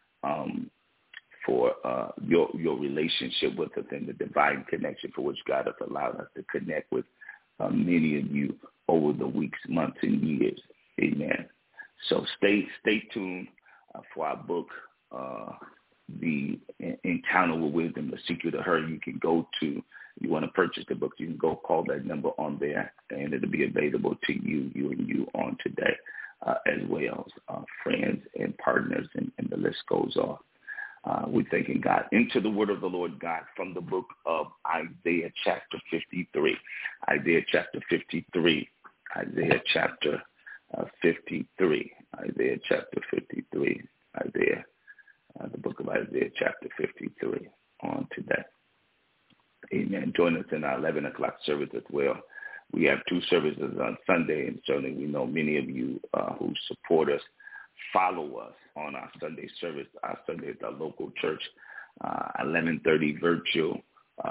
for your relationship with us and the divine connection for which God has allowed us to connect with many of you over the weeks, months, and years. Amen. So stay tuned for our book, The Encounter with Wisdom, The Secret of Her. You can go to, you want to purchase the book, you can go call that number on there, and it'll be available to you on today, as well as friends and partners, and the list goes on. We're thanking God. Into the word of the Lord God from the book of Isaiah chapter 53. Isaiah chapter 53. Isaiah chapter 53. Isaiah chapter 53. Isaiah, the book of Isaiah chapter 53 on today. Amen. Join us in our 11 o'clock service as well. We have 2 services on Sunday, and certainly we know many of you who support us follow us on our Sunday service. Our Sunday is our local church, 11:30 virtual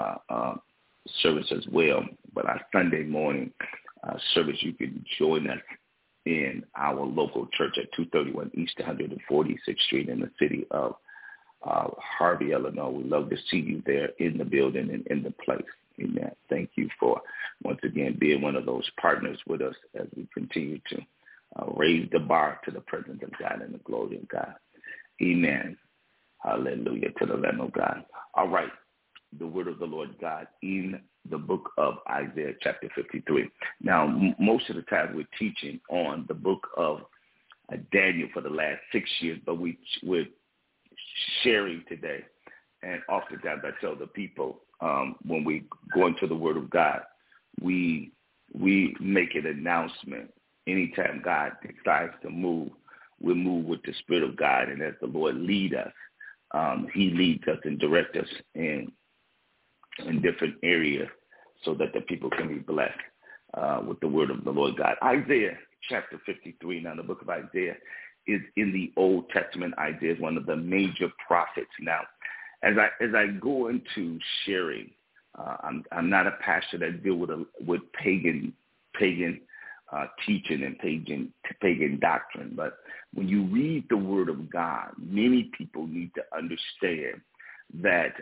service as well. But our Sunday morning service, you can join us in our local church at 231 East 146th Street in the city of Harvey, Illinois. We love to see you there in the building and in the place. Amen. Thank you for, once again, being one of those partners with us as we continue to raise the bar to the presence of God and the glory of God. Amen. Hallelujah to the Lamb of God. All right. The word of the Lord God in the book of Isaiah chapter 53. Now, most of the time we're teaching on the book of Daniel for the last 6 years, but we're sharing today. And oftentimes I tell the people when we go into the word of God, we make an announcement. Anytime God decides to move, we move with the Spirit of God. And as the Lord lead us, he leads us and directs us in different areas so that the people can be blessed with the word of the Lord God. Isaiah chapter 53. Now, the book of Isaiah is in the Old Testament. Isaiah is one of the major prophets. Now, as I go into sharing, I'm not a pastor that deal with pagan teaching and pagan doctrine. But when you read the Word of God, many people need to understand that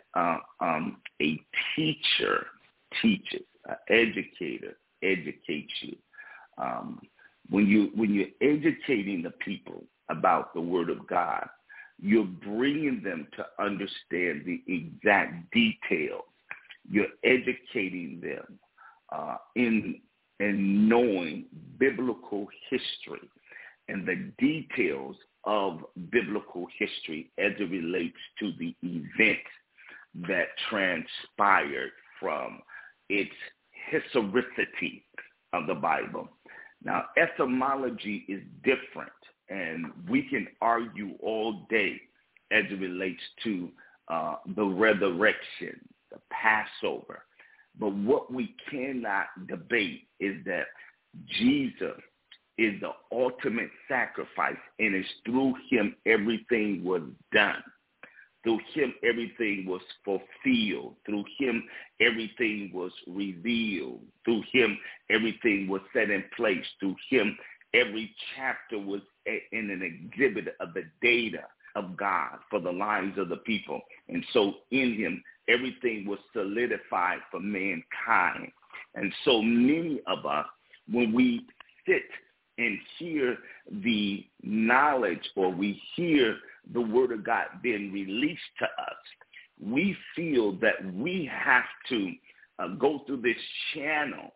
a teacher teaches, an educator educates you. When you're educating the people about the Word of God, you're bringing them to understand the exact details. You're educating them in knowing biblical history and the details of biblical history as it relates to the event that transpired from its historicity of the Bible. Now, etymology is different, and we can argue all day as it relates to the resurrection, the Passover. But what we cannot debate is that Jesus is the ultimate sacrifice, and it's through him everything was done. Through him everything was fulfilled. Through him everything was revealed. Through him everything was set in place. Through him every chapter was in an exhibit of the data of God for the lives of the people. And so in him everything was solidified for mankind. And so many of us, when we sit and hear the knowledge or we hear the word of God being released to us, we feel that we have to go through this channel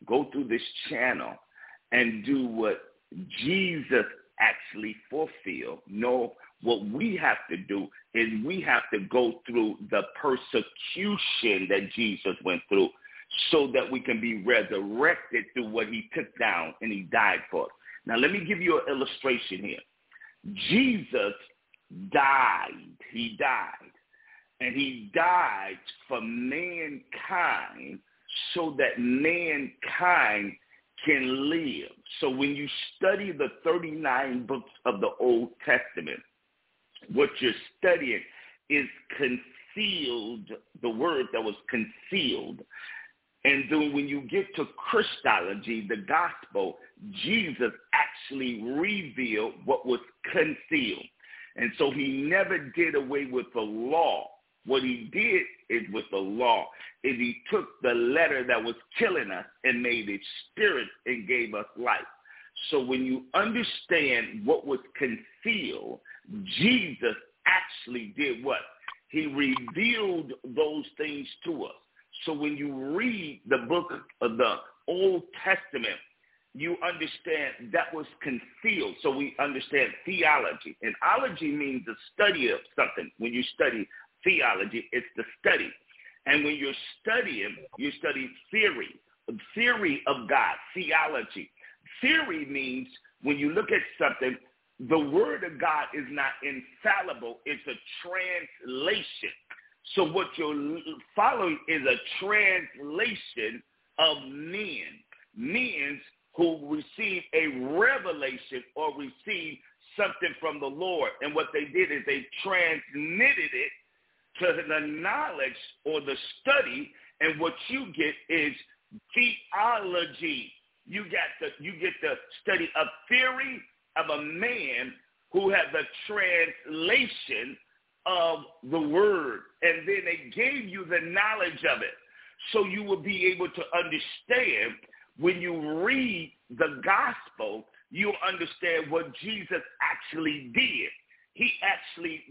and do what Jesus actually fulfilled. No, what we have to do is we have to go through the persecution that Jesus went through so that we can be resurrected through what he took down and he died for. Now, let me give you an illustration here. Jesus died. He died. And he died for mankind so that mankind can live. So when you study the 39 books of the Old Testament, what you're studying is concealed, the word that was concealed. And then when you get to Christology, the gospel, Jesus actually revealed what was concealed. And so he never did away with the law. What he did is with the law is he took the letter that was killing us and made it spirit and gave us life. So when you understand what was concealed, Jesus actually did what? He revealed those things to us. So when you read the book of the Old Testament, you understand that was concealed. So we understand theology. And ology means the study of something. When you study theology, it's the study. And when you're studying, you study theory of God, theology. Theory means when you look at something, the word of God is not infallible. It's a translation. So what you're following is a translation of men who receive a revelation or receive something from the Lord. And what they did is they transmitted it to the knowledge or the study, and what you get is theology. You get the study of theory of a man who had the translation of the word, and then they gave you the knowledge of it, so you will be able to understand. When you read the gospel, you'll understand what Jesus actually did. He actually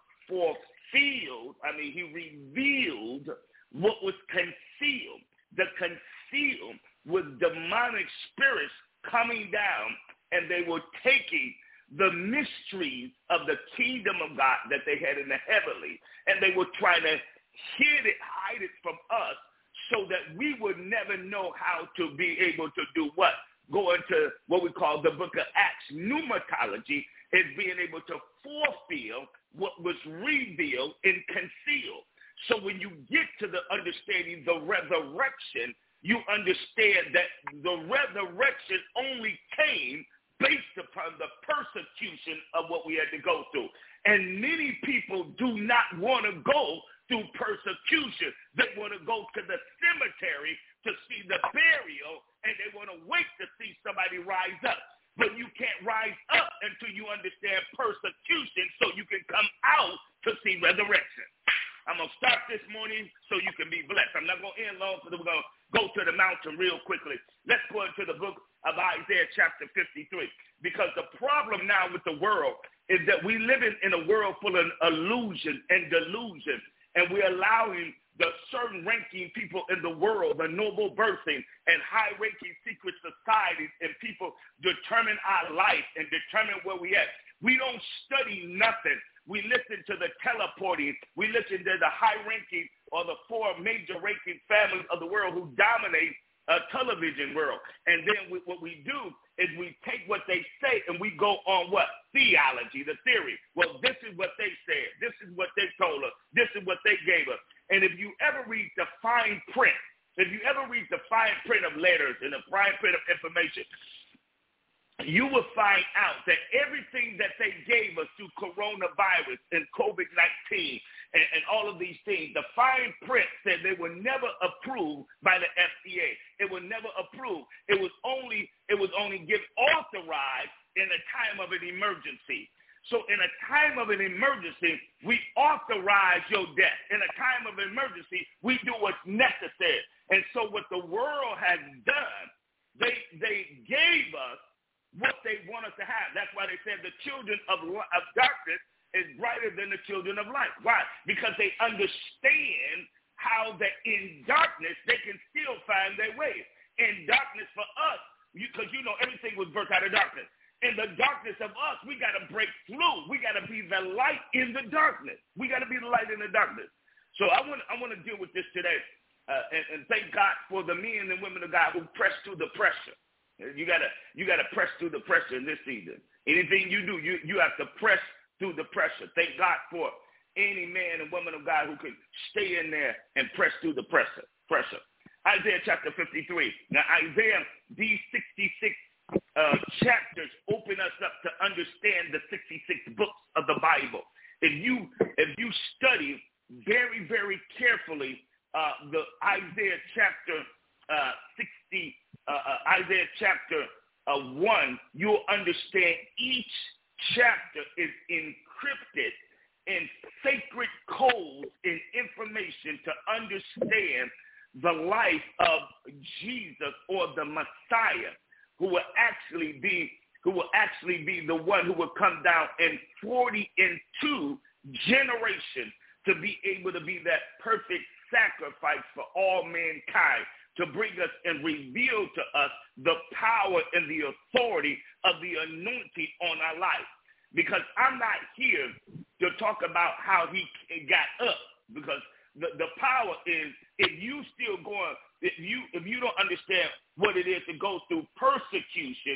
he revealed what was concealed. The concealed was demonic spirits coming down, and they were taking the mysteries of the kingdom of God that they had in the heavenly, and they were trying to hide it from us so that we would never know how to be able to do what? Go into what we call the book of Acts. Pneumatology is being able to fulfill what was revealed and concealed. So when you get to the understanding the resurrection, you understand that the resurrection only came based upon the persecution of what we had to go through. And many people do not want to go through persecution. They want to go to the cemetery to see the burial, and they want to wait to see somebody rise up. But you can't rise up until you understand persecution so you can come out to see resurrection. I'm going to start this morning so you can be blessed. I'm not going to end long because we're going to go to the mountain real quickly. Let's go into the book of Isaiah chapter 53, because the problem now with the world is that we live in a world full of illusion and delusion, and we're allowing the certain ranking people in the world, the noble birthing and high-ranking secret societies, and people determine our life and determine where we at. We don't study nothing. We listen to the teleporting. We listen to the high-ranking or the four major ranking families of the world who dominate television world. And then what we do is we take what they say and we go on what? Theology, the theory. Well, this is what they said. This is what they told us. This is what they gave us. And if you ever read the fine print, of letters and the fine print of information, you will find out that everything that they gave us through coronavirus and COVID-19 and all of these things, the fine print said they were never approved by the FDA. It was never approved. It was only authorized in a time of an emergency. So in a time of an emergency, we authorize your death. In a time of emergency, we do what's necessary. And so what the world has done, they gave us what they want us to have. That's why they said the children of darkness is brighter than the children of light. Why? Because they understand how that in darkness they can still find their way. In darkness for us, because everything was birthed out of darkness. In the darkness of us, we got to break through. We got to be the light in the darkness. We got to be the light in the darkness. So I want to deal with this today, and thank God for the men and women of God who press through the pressure. You gotta press through the pressure in this season. Anything you do, you have to press through the pressure. Thank God for any man and woman of God who can stay in there and press through the pressure. Isaiah chapter 53. Now Isaiah, these 66 chapters open us up to understand the 66 books of the Bible. If you study very, very carefully the Isaiah chapter 1, you'll understand each chapter is encrypted in sacred codes and information to understand the life of Jesus or the Messiah, who will actually be the one who will come down in 42 generations to be able to be that perfect sacrifice for all mankind, to bring us and reveal to us the power and the authority of the anointing on our life. Because I'm not here to talk about how he got up, because the power is, if you don't understand what it is to go through persecution,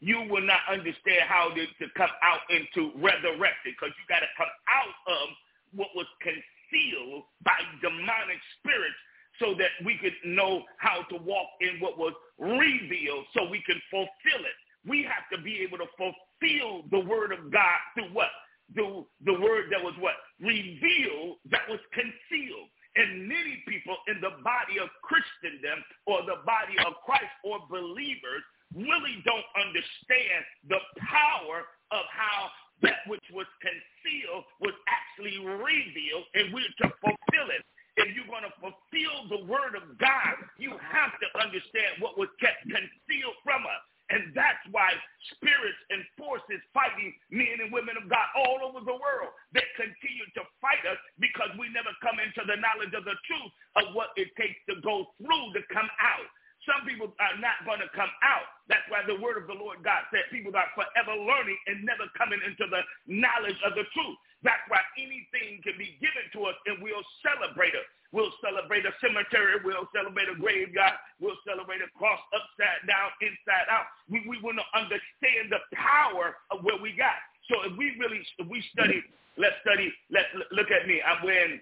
you will not understand how to come out into resurrected, because you got to come out of what was concealed by demonic spirits so that we could know how to walk in what was revealed so we can fulfill it. We have to be able to fulfill the word of God through what? The word that was what? Revealed, that was concealed. And many people in the body of Christendom or the body of Christ or believers really don't understand the power of how that which was concealed was actually revealed, and we're to fulfill it. If you're going to fulfill the word of God, you have to understand what was kept concealed from us. And that's why spirits and forces fighting men and women of God all over the world, they continue to fight us because we never come into the knowledge of the truth of what it takes to go through to come out. Some people are not going to come out. That's why the word of the Lord God said people are forever learning and never coming into the knowledge of the truth. That's why anything can be given to us and we'll celebrate it. We'll celebrate a cemetery. We'll celebrate a graveyard. We'll celebrate a cross upside down, inside out. We want to understand the power of what we got. So if we study, let's look at me. I'm wearing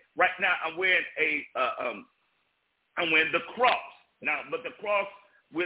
the cross. Now, but the cross with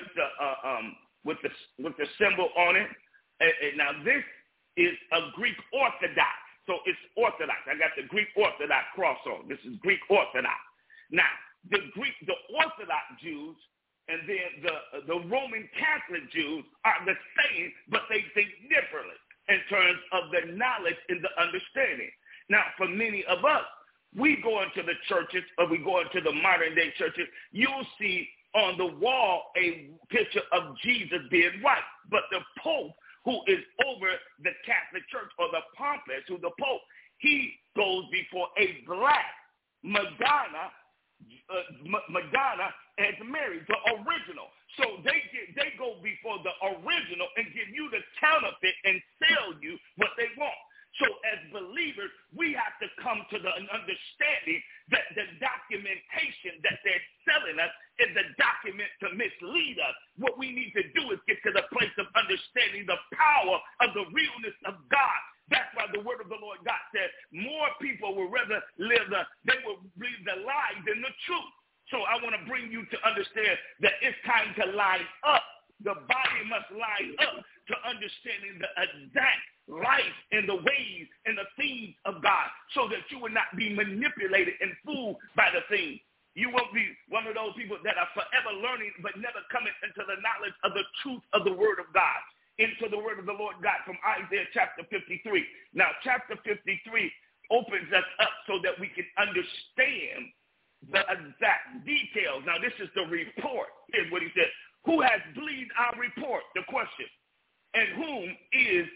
the symbol on it. And now this is a Greek Orthodox, so it's Orthodox. I got the Greek Orthodox cross on. This is Greek Orthodox. Now, the Orthodox Jews and then the Roman Catholic Jews are the same, but they think differently in terms of the knowledge and the understanding. Now, for many of us, we go into the churches or we go into the modern day churches, you'll see on the wall a picture of Jesus being white. But the Pope, who is over the Catholic Church, or the Pompous, who the Pope, he goes before a black Madonna as Mary, the original. So they go before the original and give you the counterfeit and sell you what they want. So as believers, we have to come to the understanding that the documentation that they're selling us is a document to mislead us. What we need to do is get to the place of understanding the power of the realness of God. That's why the word of the Lord God said more people will rather live they will believe the lie than the truth. So I want to bring you to understand that it's time to line up. The body must line up to understanding the exact life and the ways and the things of God so that you will not be manipulated and fooled by the things. You won't be one of those people that are forever learning but never coming into the knowledge of the truth of the word of God, into the word of the Lord God from Isaiah chapter 53. Now, chapter 53 opens us up so that we can understand the exact details. Now, this is the report. Here's what he said. Who has believed our report? The question. And whom is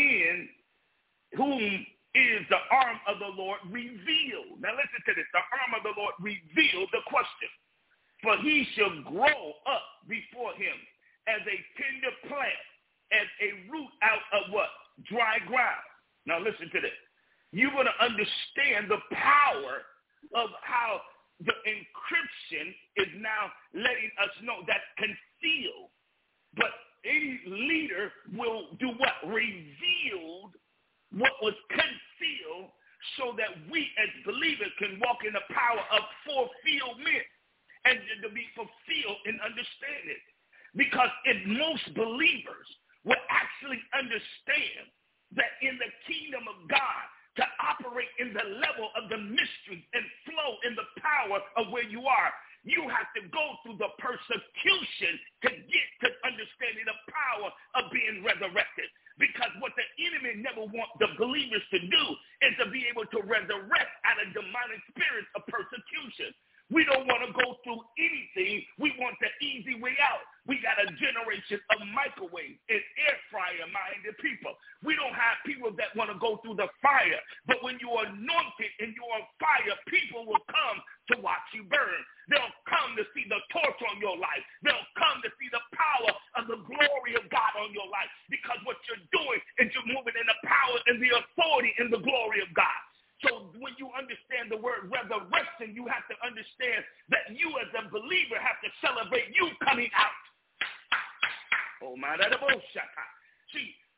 the arm of the Lord revealed? Now listen to this. The arm of the Lord revealed the question. For he shall grow up before him as a tender plant, as a root out of what? Dry ground. Now listen to this. You're going to understand the power of how the encryption is now letting us know that's concealed. But any leader will do what? Revealed what was concealed so that we as believers can walk in the power of fulfillment and to be fulfilled in understanding. Because if most believers will actually understand that in the kingdom of God, to operate in the level of the mystery and flow in the power of where you are, you have to go through the persecution to get to understanding the power of being resurrected. Because what the enemy never wants the believers to do is to be able to resurrect out of demonic spirits of persecution. We don't want to go through anything. We want the easy way out. We got a generation of microwave and air fryer-minded people. We don't have people that want to go through the fire. But when you're anointed and you're on fire, people will come to watch you burn. They'll come to see the torch on your life. They'll come to see the power of the glory of God on your life. Because what you're doing is you're moving in the power and the authority and the glory of God. So when you understand the word resurrection, you have to understand that you as a believer have to celebrate you coming out. Oh my,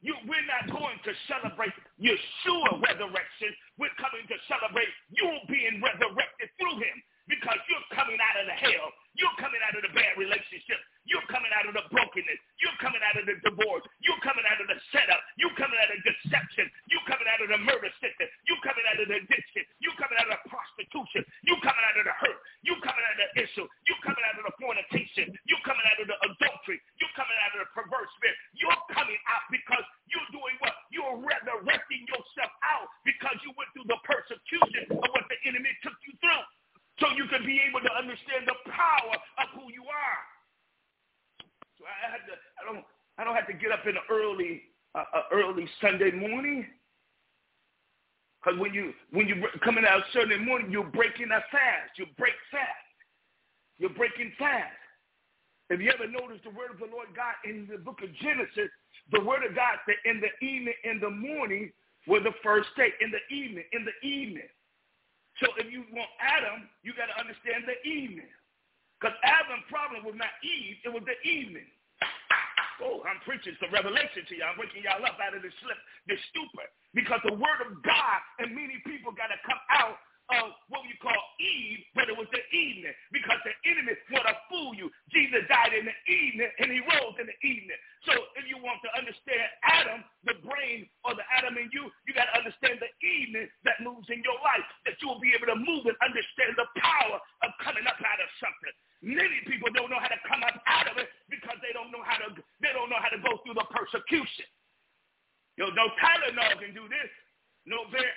We're not going to celebrate Yeshua resurrection. We're coming to celebrate you being resurrected through him, because you're coming out of the hell. You're coming out of the bad relationship. You're coming out of the brokenness. You're coming out of the divorce. You're coming out of the setup. You're coming out of deception. You're coming out of the murder sickness. You're coming out of the addiction. You're coming out of the prostitution. You're coming out of the hurt. You're coming out of the issue. You're coming out of the fornication. You're coming out of the adultery. You're coming out of the perverse spirit. You're coming out because you're doing what? You're resurrecting yourself out because you went through the persecution of what the enemy took you through. So you can be able to understand the power of who you are. So I don't have to get up in the early Sunday morning, because when you coming out Sunday morning, you're breaking a fast. You break fast. You're breaking fast. If you ever notice the word of the Lord God in the book of Genesis, the word of God said in the evening, in the morning was the first day. In the evening. So if you want Adam, you got to understand the evening. Because Adam's problem was not Eve, it was the evening. Oh, I'm preaching some revelation to y'all. I'm waking y'all up out of this stupor. Because the word of God and many people got to come out of what you call Eve, but it was the evening. Because the enemy want to fool you. Jesus died in the evening and he rose in the evening. So if you want to understand Adam, the brain or the Adam in you, you got to understand the evening that moves in your life, that you will be able to move and understand the power of coming up out of something. Many people don't know how to come up out of it because they don't know how to go through the persecution. No Tylenol can do this. No Bear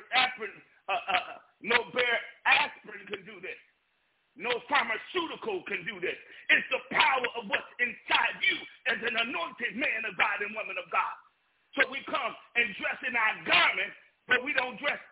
aspirin can do this. No pharmaceutical can do this. It's the power of what's inside you as an anointed man of God and woman of God. So we come and dress in our garment, but we come dressed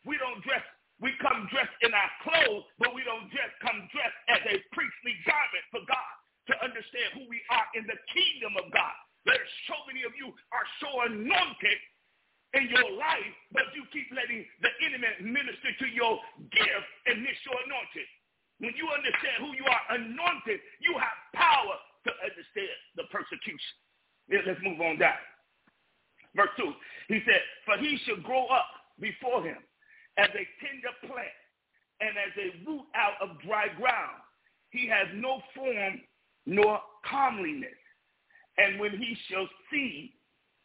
in our clothes, but we don't come dressed as a priestly garment for God to understand who we are in the kingdom of God. There's so many of you are so anointed in your life, but you keep letting the enemy minister to your gift and miss your anointing. When you understand who you are anointed, you have power to understand the persecution. Let's move on down. Verse 2, he said, for he shall grow up before him as a tender plant and as a root out of dry ground. He has no form nor comeliness. And when he shall see,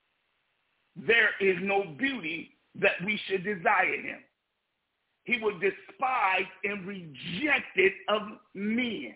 there is no beauty that we should desire him. He was despised and rejected of men.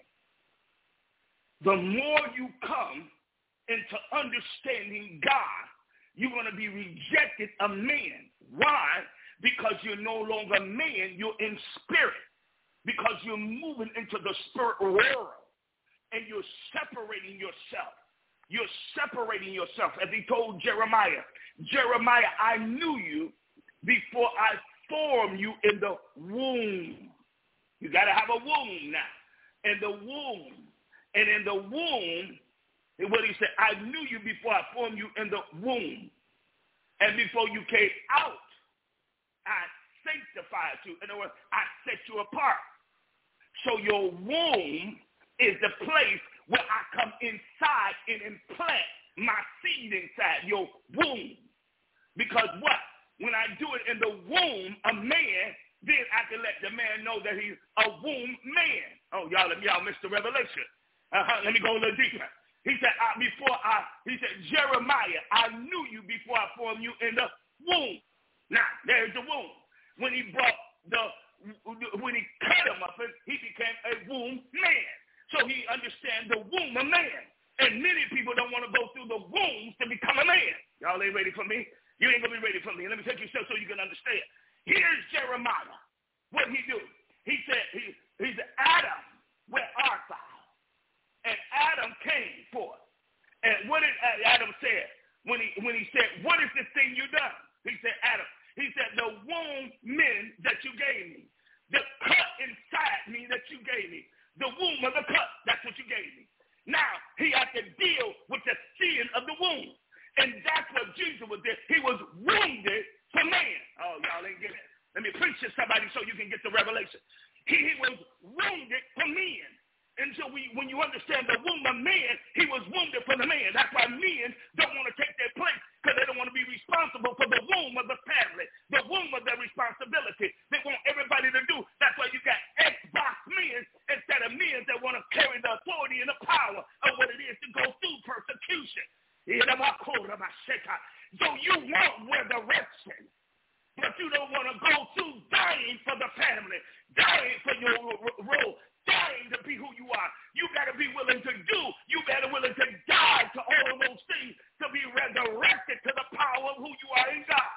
The more you come into understanding God, you're going to be rejected of man. Why? Because you're no longer man, you're in spirit. Because you're moving into the spirit world and you're separating yourself. You're separating yourself. As he told Jeremiah, I knew you before I formed you in the womb. You got to have a womb now. In the womb. And in the womb, what he said, I knew you before I formed you in the womb. And before you came out, I sanctified you. In other words, I set you apart. So your womb is the place where I come inside and implant my seed inside your womb. Because what? When I do it in the womb of man, then I can let the man know that he's a womb man. Oh, y'all missed the revelation. Let me go a little deeper. He said, Jeremiah, I knew you before I formed you in the womb. Now, there's the womb. When he cut him up, he became a womb man. So he understands the womb of man. And many people don't want to go through the wombs to become a man. Y'all ain't ready for me? You ain't going to be ready for me. Let me take you so you can understand. Here's Jeremiah. What he do? He said, he said, Adam, where art thou? And Adam came forth. And what did Adam say? When he said, what is this thing you done? He said, Adam. He said, the womb men that you gave me. The cut inside me that you gave me. The womb of the cut, that's what you gave me. Now, he had to deal with the sin of the womb. And that's what Jesus was there. He was wounded for man. Oh, y'all ain't getting it. Let me preach to somebody so you can get the revelation. He was wounded for men. And so when you understand the womb of man, he was wounded for the man. That's why men don't want to take their place because they don't responsibility. They want everybody to do. That's why you got Xbox men instead of men that want to carry the authority and the power of what it is to go through persecution. So you want resurrection, but you don't want to go through dying for the family, dying for your role, dying to be who you are. You got to be willing to do. You got to be willing to die to all of those things to be resurrected to the power of who you are in God.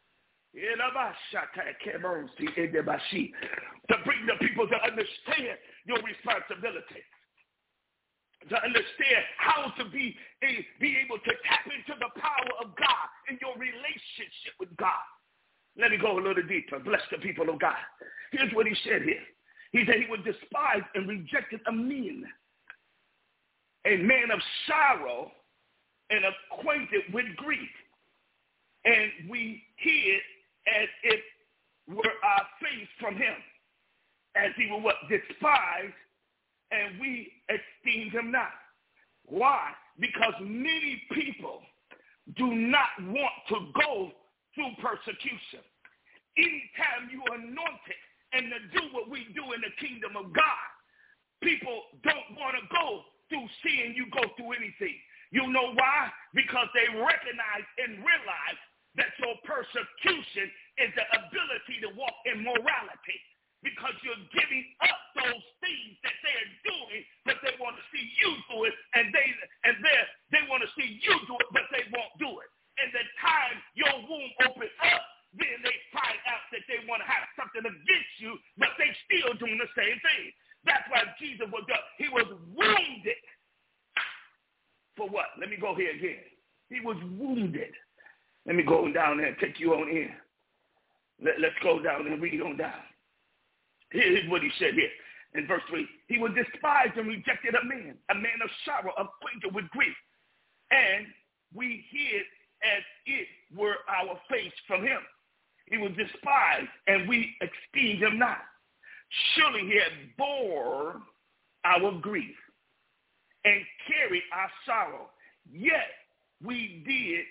To bring the people to understand your responsibility, to understand how to be able to tap into the power of God in your relationship with God. Let me go a little deeper. Bless the people of God. Here's what he said here. He said he was despised and rejected of men, a man of sorrow and acquainted with grief. And we hid as it were our face from him, as he was what? Despised, and we esteemed him not. Why? Because many people do not want to go through persecution. Anytime you are anointed and to do what we do in the kingdom of God, people don't want to go through seeing you go through anything. You know why? Because they recognize and realize that your persecution is the ability to walk in morality. Because you're giving up those things that they're doing, but they want to see you do it, and they want to see you do it, but they won't do it. And the time your womb opens up, then they find out that they want to have something against you, but they still doing the same thing. That's why Jesus was done. He was wounded. For what? Let me go here again. He was wounded. Let me go down there and take you on in. Let's go down and read on down. Here's what he said here in verse 3. He was despised and rejected of men, a man of sorrow, acquainted with grief. And we hid as it were our face from him. He was despised, and we esteemed him not. Surely he had bore our grief and carried our sorrow. Yet we did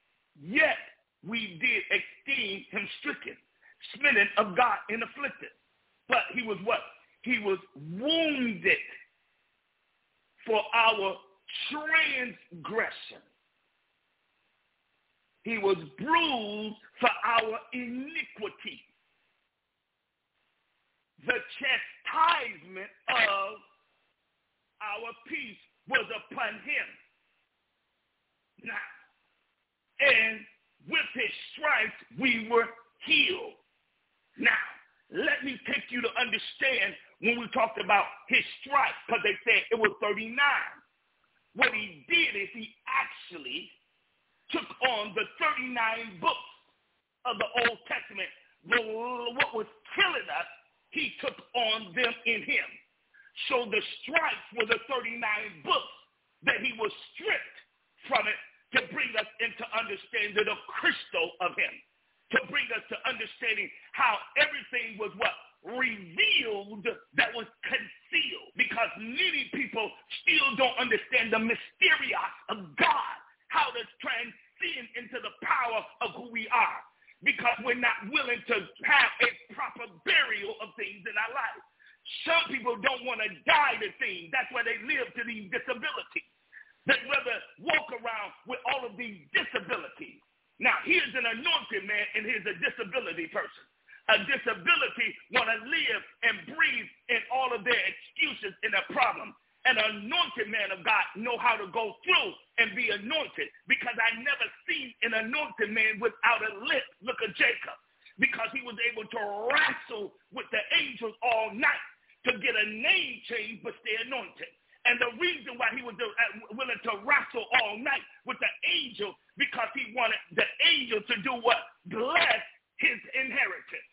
esteem him stricken, smitten of God, and afflicted. But he was what? He was wounded for our transgression. He was bruised for our iniquity. The chastisement of our peace was upon him. Now, and with his stripes we were healed. Now, let me take you to understand when we talked about his stripes, because they said it was 39. What he did is he actually took on the 39 books of the Old Testament. What was killing us, he took on them in him. So the stripes were the 39 books that he was stripped from it to bring us into understanding the crystal of him, to bring us to understanding how everything was what? Revealed that was concealed. Because many people still don't understand the mysterious of God, how to transcend into the power of who we are, because we're not willing to have a proper burial of things in our life. Some people don't want to die to things. That's why they live to these disabilities. They'd rather walk around with all of these disabilities. Now, here's an anointed man, and here's a disability person. A disability want to live and breathe in all of their excuses and their problems. An anointed man of God know how to go through and be anointed, because I never seen an anointed man without a lip. Look at Jacob, because he was able to wrestle with the angels all night to get a name change but stay anointed. And the reason why he was willing to wrestle all night with the angel, because he wanted the angel to do what? Bless his inheritance.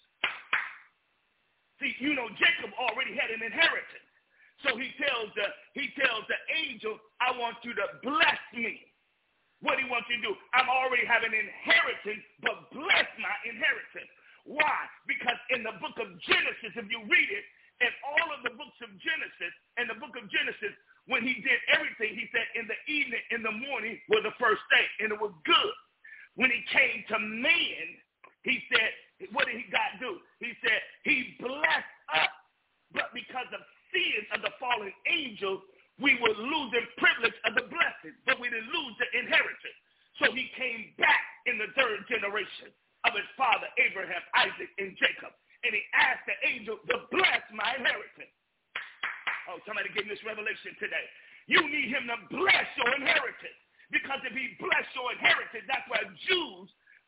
See, you know, Jacob already had an inheritance. So he tells the angel, I want you to bless me. What do he want you to do? I'm already having an inheritance, but bless my inheritance. Why? Because in the book of Genesis, if you read it, in all of the books of Genesis, in the book of Genesis, when he did everything, he said in the evening, in the morning was the first day, and it was good. When he came to man, he said, what did God do? He said he blessed us, but because of sin of the fallen angels, we were losing privilege of the blessing, but we didn't lose the inheritance. So he came back in the third generation of his father, Abraham, Isaac, and Jacob. And he asked the angel to bless my inheritance. Oh, somebody give me this revelation today. You need him to bless your inheritance. Because if he bless your inheritance, that's why Jews,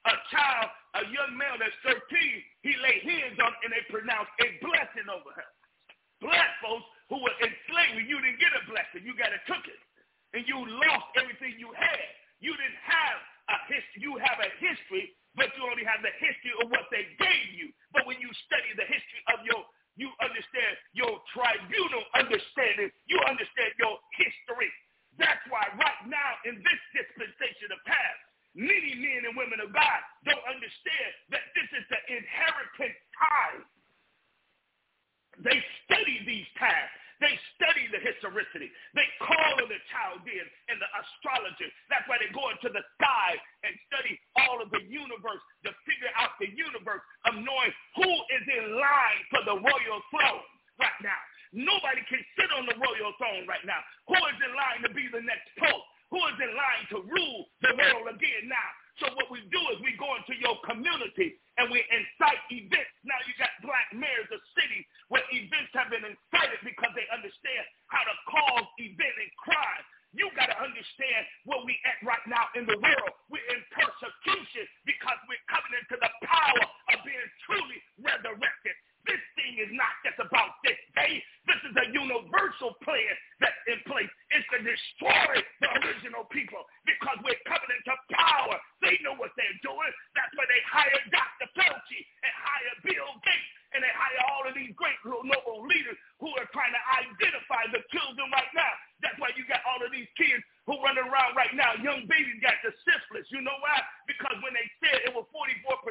a young male that's 13, he laid hands on and they pronounced a blessing over him. Black folks who were in slavery, you didn't get a blessing. You got to took it. And you lost everything you had. You didn't have a history. You have a history, but you only have the history of what they gave you. But when you study the history of you understand your tribunal understanding. You understand your history. That's why right now in this dispensation of past, many men and women of God don't understand that this is the inheritance time. They study these times. They study the historicity. They call on the Chaldeans and the astrologers. That's why they go into the sky and study all of the universe to figure out the universe of knowing who is in line for the royal throne right now. Nobody can sit on the royal throne right now. Who is in line to be the next pope? Who is in line to rule the world again now? So what we do is we go into your community and we incite events. Now you got black mayors of cities where events have been incited because they understand how to cause event and crime. You got to understand where we at right now in the world. We're in persecution because we're coming into the power of being truly resurrected. This thing is not just about this day. This is a universal plan that's in place. It's to destroy the original people because we're coming into power. They know what they're doing. That's why they hire Dr. Fauci and hire Bill Gates and they hire all of these great noble leaders who are trying to identify the children right now. That's why you got all of these kids who running around right now. Young babies got the syphilis. You know why? Because when they said it was 44%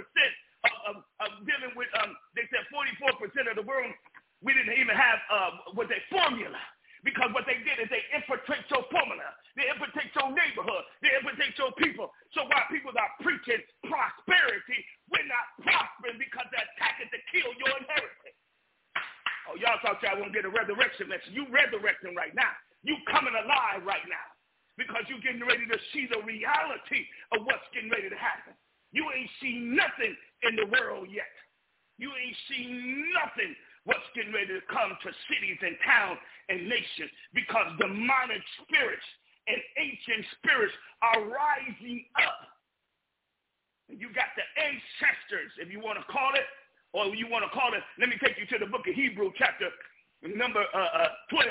of dealing with, they said 44% of the world, we didn't even have what they formula. Because what they did is they infiltrate your formula. They infiltrate your neighborhood. They infiltrate your people. So while people are preaching prosperity, we're not prospering because they're attacking to kill your inheritance. Oh, y'all thought y'all won't get a resurrection message. You resurrecting right now. You coming alive right now because you're getting ready to see the reality of what's getting ready to happen. You ain't seen nothing in the world yet. You ain't seen nothing what's getting ready to come to cities and towns and nations because demonic spirits and ancient spirits are rising up. And you got the ancestors, if you want to call it, or you want to call it, let me take you to the book of Hebrews chapter number 12.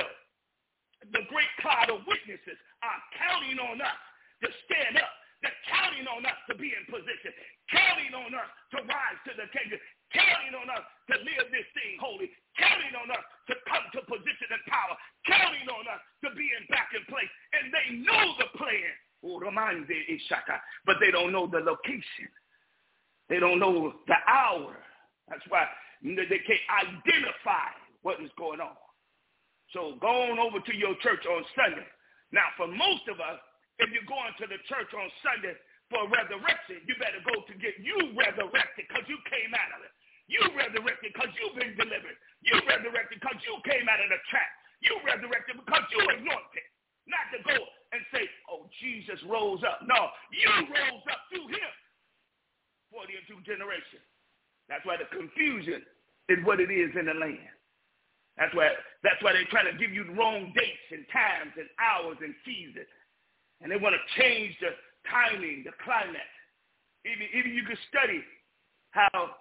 The great cloud of witnesses are counting on us to stand up. They're counting on us to be in position, counting on us to rise to the occasion, counting on us to live this thing holy, counting on us to come to position and power, counting on us to be in back in place. And they know the plan, but they don't know the location. They don't know the hour. That's why they can't identify what is going on. So go on over to your church on Sunday. Now, for most of us, if you're going to the church on Sunday for resurrection, you better go to get you resurrected because you came out of it. You resurrected because you've been delivered. You resurrected because you came out of the trap. You resurrected because you anointed. Not to go and say, oh, Jesus rose up. No, you rose up through him. 42 generations. That's why the confusion is what it is in the land. That's why they try to give you the wrong dates and times and hours and seasons. And they want to change the timing, the climate. Even you can study how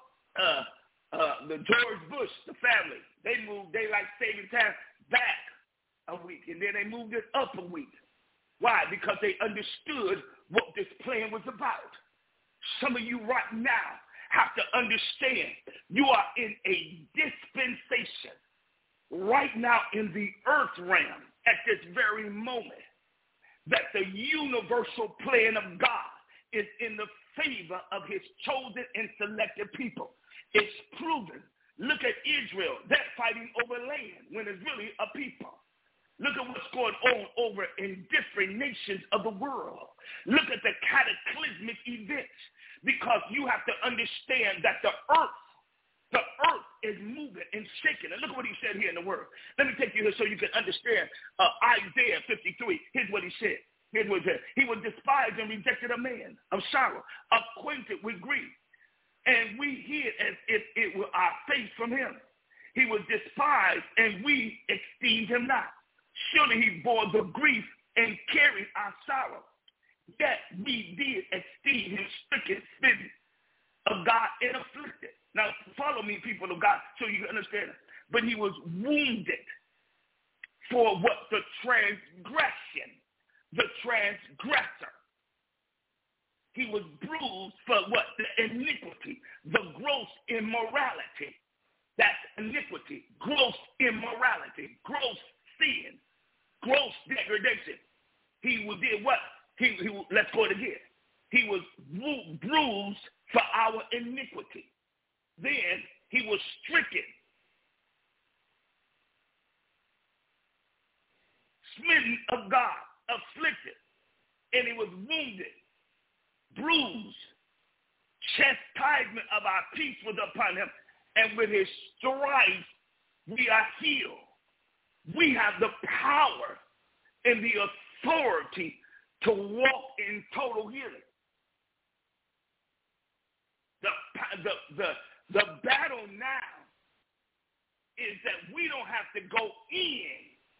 the George Bush, the family, they like saving time back a week, and then they moved it up a week. Why? Because they understood what this plan was about. Some of you right now have to understand you are in a dispensation right now in the earth realm at this very moment, that the universal plan of God is in the favor of his chosen and selected people. It's proven. Look at Israel. They're fighting over land when it's really a people. Look at what's going on over in different nations of the world. Look at the cataclysmic events, because you have to understand that the earth The earth is moving and shaking. And look at what he said here in the word. Let me take you here so you can understand Isaiah 53. Here's what he said. Here's what he said. He was despised and rejected, a man of sorrow, acquainted with grief. And we hid as if it were our face from him. He was despised, and we esteemed him not. Surely he bore the grief and carried our sorrow. Yet we did esteem him stricken, smitten of God, and afflicted. Now, follow me, people of God, so you can understand it. But he was wounded for what? The transgression, the transgressor. He was bruised for what? The iniquity, the gross immorality. That's iniquity, gross immorality, gross sin, gross degradation. He did what? Let's go it again. He was bruised for our iniquity. Then he was stricken, smitten of God, afflicted, and he was wounded, bruised. Chastisement of our peace was upon him, and with his stripes we are healed. We have the power and the authority to walk in total healing. The battle now is that we don't have to go in.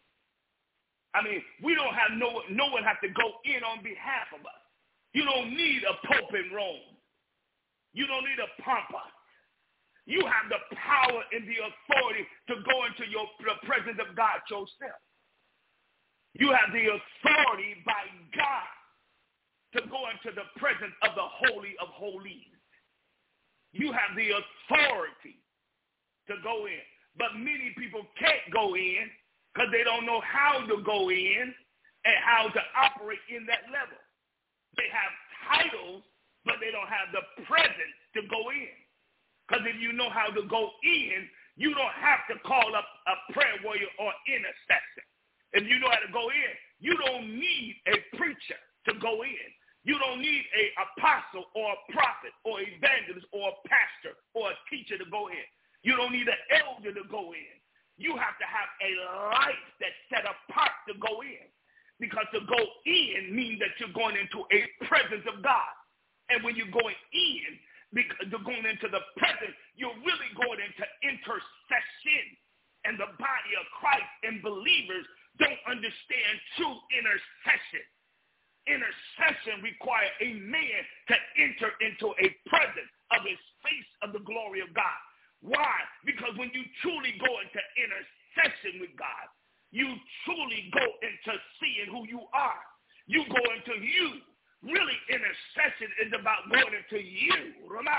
I mean, we don't have no one have to go in on behalf of us. You don't need a pope in Rome. You don't need a pampa. You have the power and the authority to go into the presence of God yourself. You have the authority by God to go into the presence of the Holy of Holies. You have the authority to go in. But many people can't go in because they don't know how to go in and how to operate in that level. They have titles, but they don't have the presence to go in. Because if you know how to go in, you don't have to call up a prayer warrior or intercessor. If you know how to go in, you don't need a preacher to go in. You don't need an apostle or a prophet or evangelist or a pastor or a teacher to go in. You don't need an elder to go in. You have to have a life that's set apart to go in. Because to go in means that you're going into a presence of God. And when you're going in, because you're going into the presence, you're really going into intercession. And the body of Christ and believers don't understand true intercession. Intercession requires a man to enter into a presence of his face of the glory of God. Why? Because when you truly go into intercession with God, you truly go into seeing who you are. You go into you. Really, intercession is about going into you.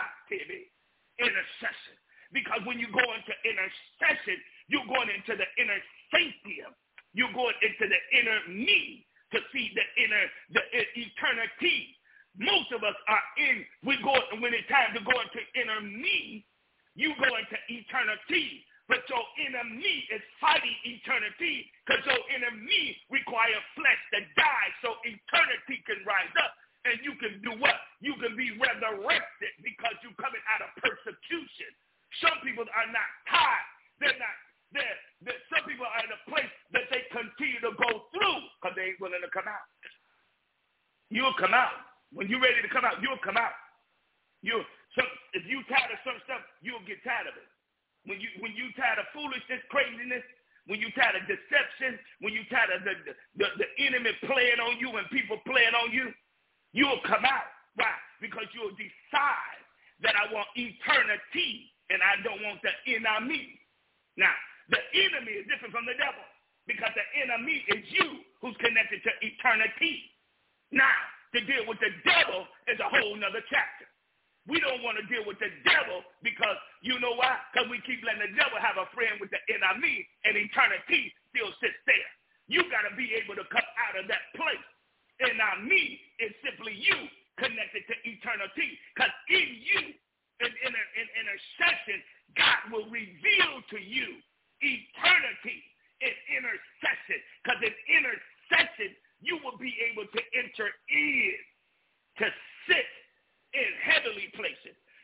Intercession. Because when you go into intercession, you're going into the inner sapien. You're going into the inner me to see the eternity. Most of us are when it's time to go into inner me, you go into eternity. But your inner me is fighting eternity because your inner me requires flesh to die so eternity can rise up and you can do what? You can be resurrected because you're coming out of persecution. Some people are not tired. They're not there. Some people are in a place that they continue to go through because they ain't willing to come out. You'll come out. When you're ready to come out, you'll come out. If you're tired of some stuff, you'll get tired of it. When you tired of foolishness, craziness, when you tired of deception, when you tired of the enemy playing on you and people playing on you, you'll come out. Why? Because you'll decide that I want eternity and I don't want the enemy. Now, the enemy is different from the devil because the enemy is you who's connected to eternity. Now, to deal with the devil is a whole nother chapter. We don't want to deal with the devil because you know why? Because we keep letting the devil have a friend with the enemy and eternity still sits there. You got to be able to come out of that place. Enemy is simply you connected to eternity because in you, in intercession, God will reveal to you eternity in intercession because in intercession, you will be able to enter in, to sit in heavenly places. You will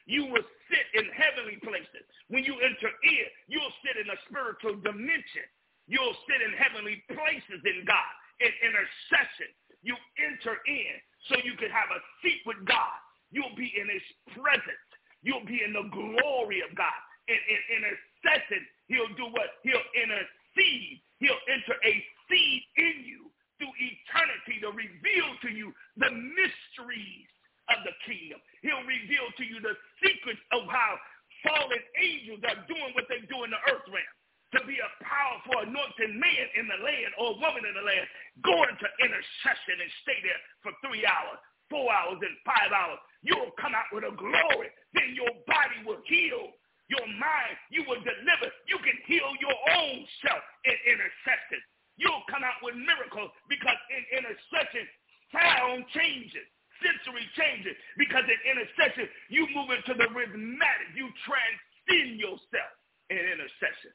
sit in heavenly places. When you enter in, you'll sit in a spiritual dimension. You'll sit in heavenly places in God, in intercession. You enter in so you can have a seat with God. You'll be in his presence. You'll be in the glory of God. In intercession, he'll do what? He'll intercede. He'll enter a seed in you through eternity to reveal to you the mysteries of the kingdom. He'll reveal to you the secrets of how fallen angels are doing what they do in the earth realm. To be a powerful anointed man in the land or woman in the land, go into intercession and stay there for 3 hours, 4 hours, and 5 hours. You'll come out with a glory. Then your body will heal. Your mind, you will deliver. You can heal your own self in intercession. You'll come out with miracles because in intercession, sound changes, sensory changes. Because in intercession, you move into the rhythmatic. You transcend yourself in intercession.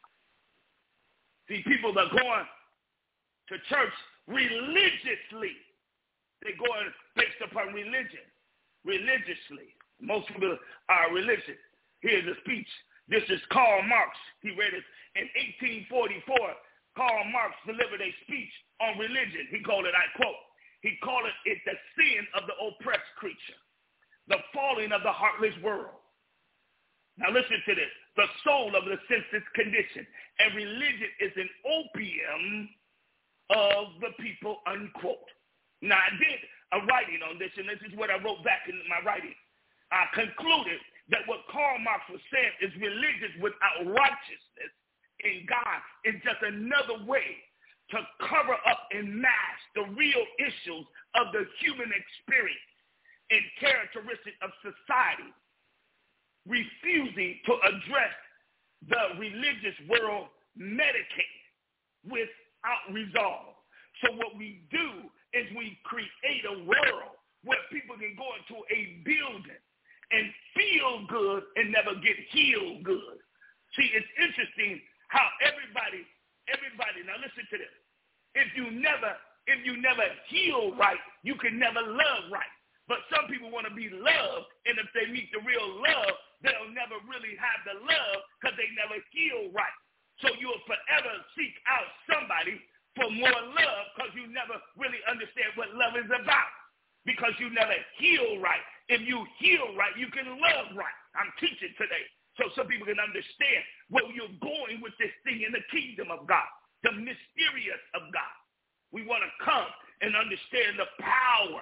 See, people are going to church religiously. They're going based upon religion, religiously. Most people are religious. Here's a speech. This is Karl Marx. He read it in 1844. Karl Marx delivered a speech on religion. He called it, I quote, he called it the sin of the oppressed creature, the falling of the heartless world. Now listen to this. The soul of the senseless condition. And religion is an opium of the people, unquote. Now I did a writing on this, and this is what I wrote back in my writing. I concluded that what Karl Marx was saying is religion without righteousness in God is just another way to cover up and mask the real issues of the human experience and characteristics of society, refusing to address the religious world medicated without resolve. So what we do is we create a world where people can go into a building and feel good and never get healed good. See, it's interesting how everybody, now listen to this. If you never heal right, you can never love right. But some people want to be loved, and if they meet the real love, they'll never really have the love because they never heal right. So you'll forever seek out somebody for more love because you never really understand what love is about because you never heal right. If you heal right, you can love right. I'm teaching today so some people can understand where you're going with this thing in the kingdom of God, the mysterious of God. We want to come and understand the power.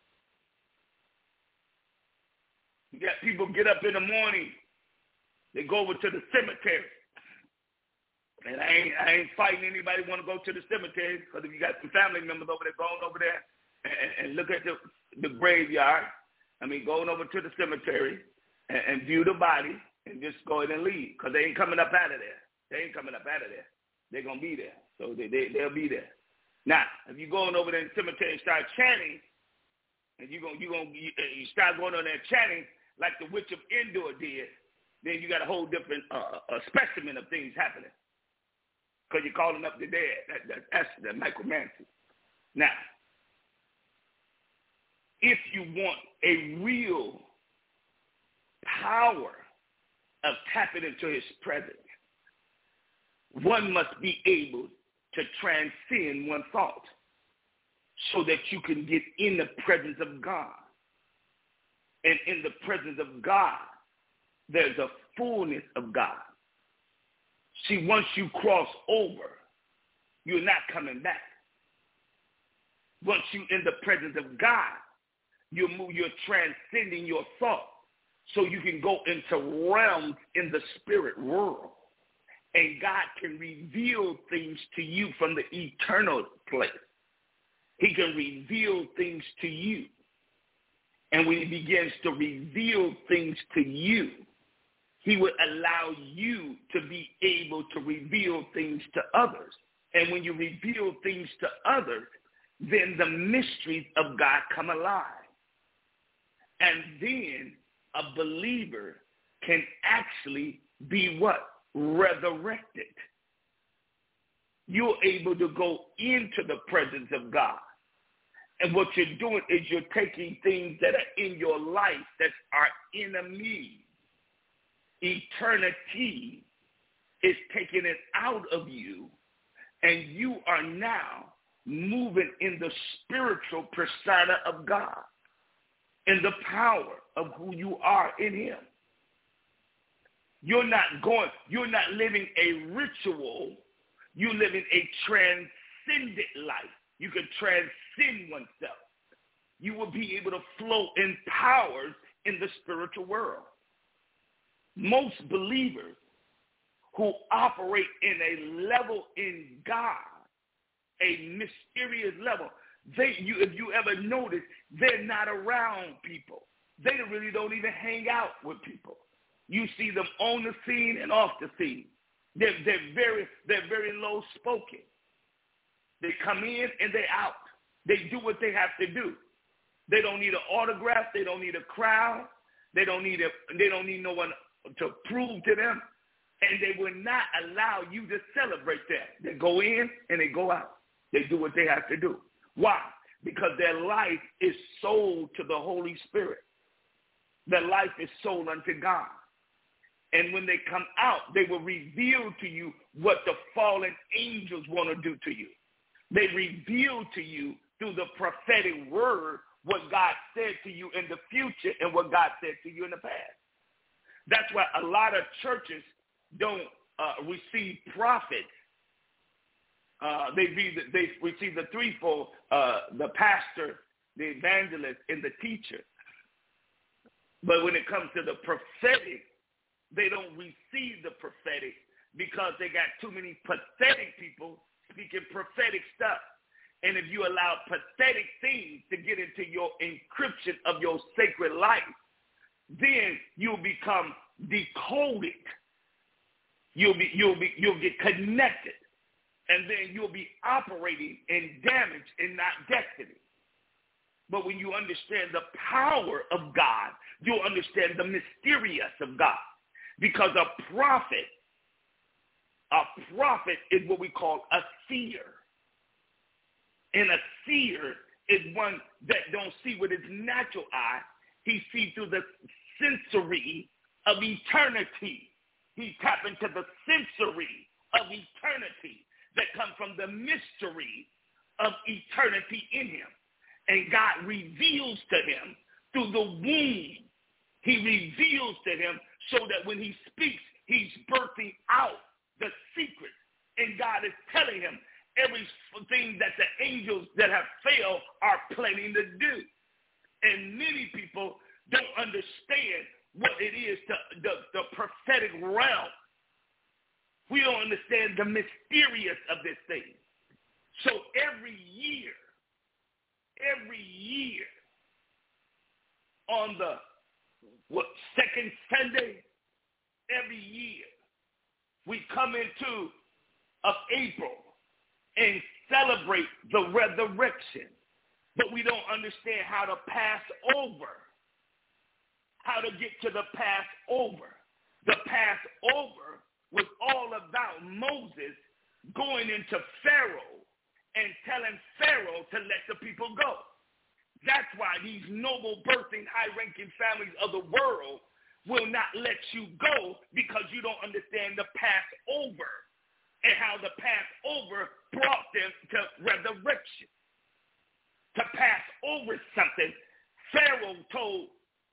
You got people get up in the morning, they go over to the cemetery. And I ain't fighting anybody want to go to the cemetery because if you got some family members over there, going over there and look at the graveyard, going over to the cemetery and view the body and just go ahead and leave because they ain't coming up out of there. They ain't coming up out of there. They're going to be there. So they'll be there. Now, if you're going over there in the cemetery and start chanting, and you start going on there chanting like the witch of Endor did, then you got a whole different specimen of things happening because you're calling up the dead. That's the necromancy. Now, if you want a real power of tapping into his presence, one must be able to transcend one thought so that you can get in the presence of God. And in the presence of God, there's a fullness of God. See, once you cross over, you're not coming back. Once you're in the presence of God, you're transcending your thought so you can go into realms in the spirit world. And God can reveal things to you from the eternal place. He can reveal things to you. And when he begins to reveal things to you, he will allow you to be able to reveal things to others. And when you reveal things to others, then the mysteries of God come alive. And then a believer can actually be what? Resurrected. You're able to go into the presence of God. And what you're doing is you're taking things that are in your life that are enemies eternity is taking it out of you, and you are now moving in the spiritual persona of God, in the power of who you are in him. You're not living a ritual. You're living a transcendent life. You can transcend oneself. You will be able to flow in powers in the spiritual world. Most believers who operate in a level in God, a mysterious level, if you ever notice, they're not around people. They really don't even hang out with people. You see them on the scene and off the scene. They're very low spoken. They come in and they're out. They do what they have to do. They don't need an autograph. They don't need a crowd. They don't need no one to prove to them. And they will not allow you to celebrate that. They go in and they go out. They do what they have to do. Why? Because their life is sold to the Holy Spirit. Their life is sold unto God. And when they come out, they will reveal to you what the fallen angels want to do to you. They reveal to you through the prophetic word what God said to you in the future and what God said to you in the past. That's why a lot of churches don't receive prophets. They receive the threefold, the pastor, the evangelist, and the teacher. But when it comes to the prophetic, they don't receive the prophetic because they got too many pathetic people speaking prophetic stuff. And if you allow pathetic things to get into your encryption of your sacred life, then you'll become decoded. You'll get connected, and then you'll be operating in damage and not destiny. But when you understand the power of God, you'll understand the mysterious of God. Because a prophet is what we call a seer. And a seer is one that don't see with his natural eye. He sees through the sensory of eternity. He taps into the sensory of eternity that comes from the mystery of eternity in him. And God reveals to him through the womb. He reveals to him so that when he speaks, he's birthing out the secret. And God is telling him everything that the angels that have failed are planning to do. And many people don't understand what it is, the prophetic realm. We don't understand the mysterious of this thing. So every year, on the second Sunday, every year, we come into of April and celebrate the resurrection. But we don't understand how to pass over, how to get to the Passover. The Passover was all about Moses going into Pharaoh and telling Pharaoh to let the people go. That's why these noble birthing, high-ranking families of the world will not let you go, because you don't understand the Passover and how the Passover brought them to resurrection. To pass over something, Pharaoh told,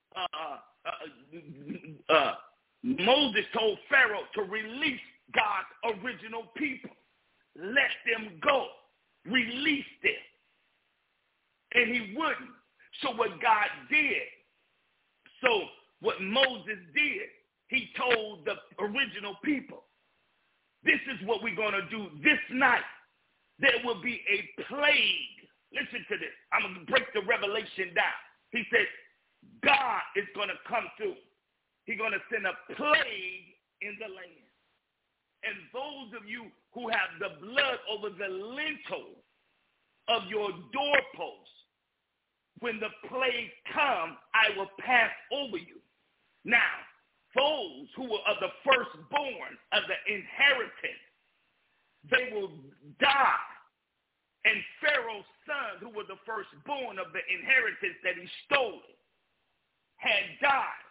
Moses told Pharaoh to release God's original people. Let them go. Release them. And he wouldn't. So what God did, what Moses did, he told the original people, this is what we're going to do this night. There will be a plague. Listen to this. I'm going to break the revelation down. He said, God is going to come through. He's going to send a plague in the land. And those of you who have the blood over the lintel of your doorposts, when the plague comes, I will pass over you. Now, those who are of the firstborn of the inheritance, they will die. And Pharaoh's son, who was the firstborn of the inheritance that he stole, had died.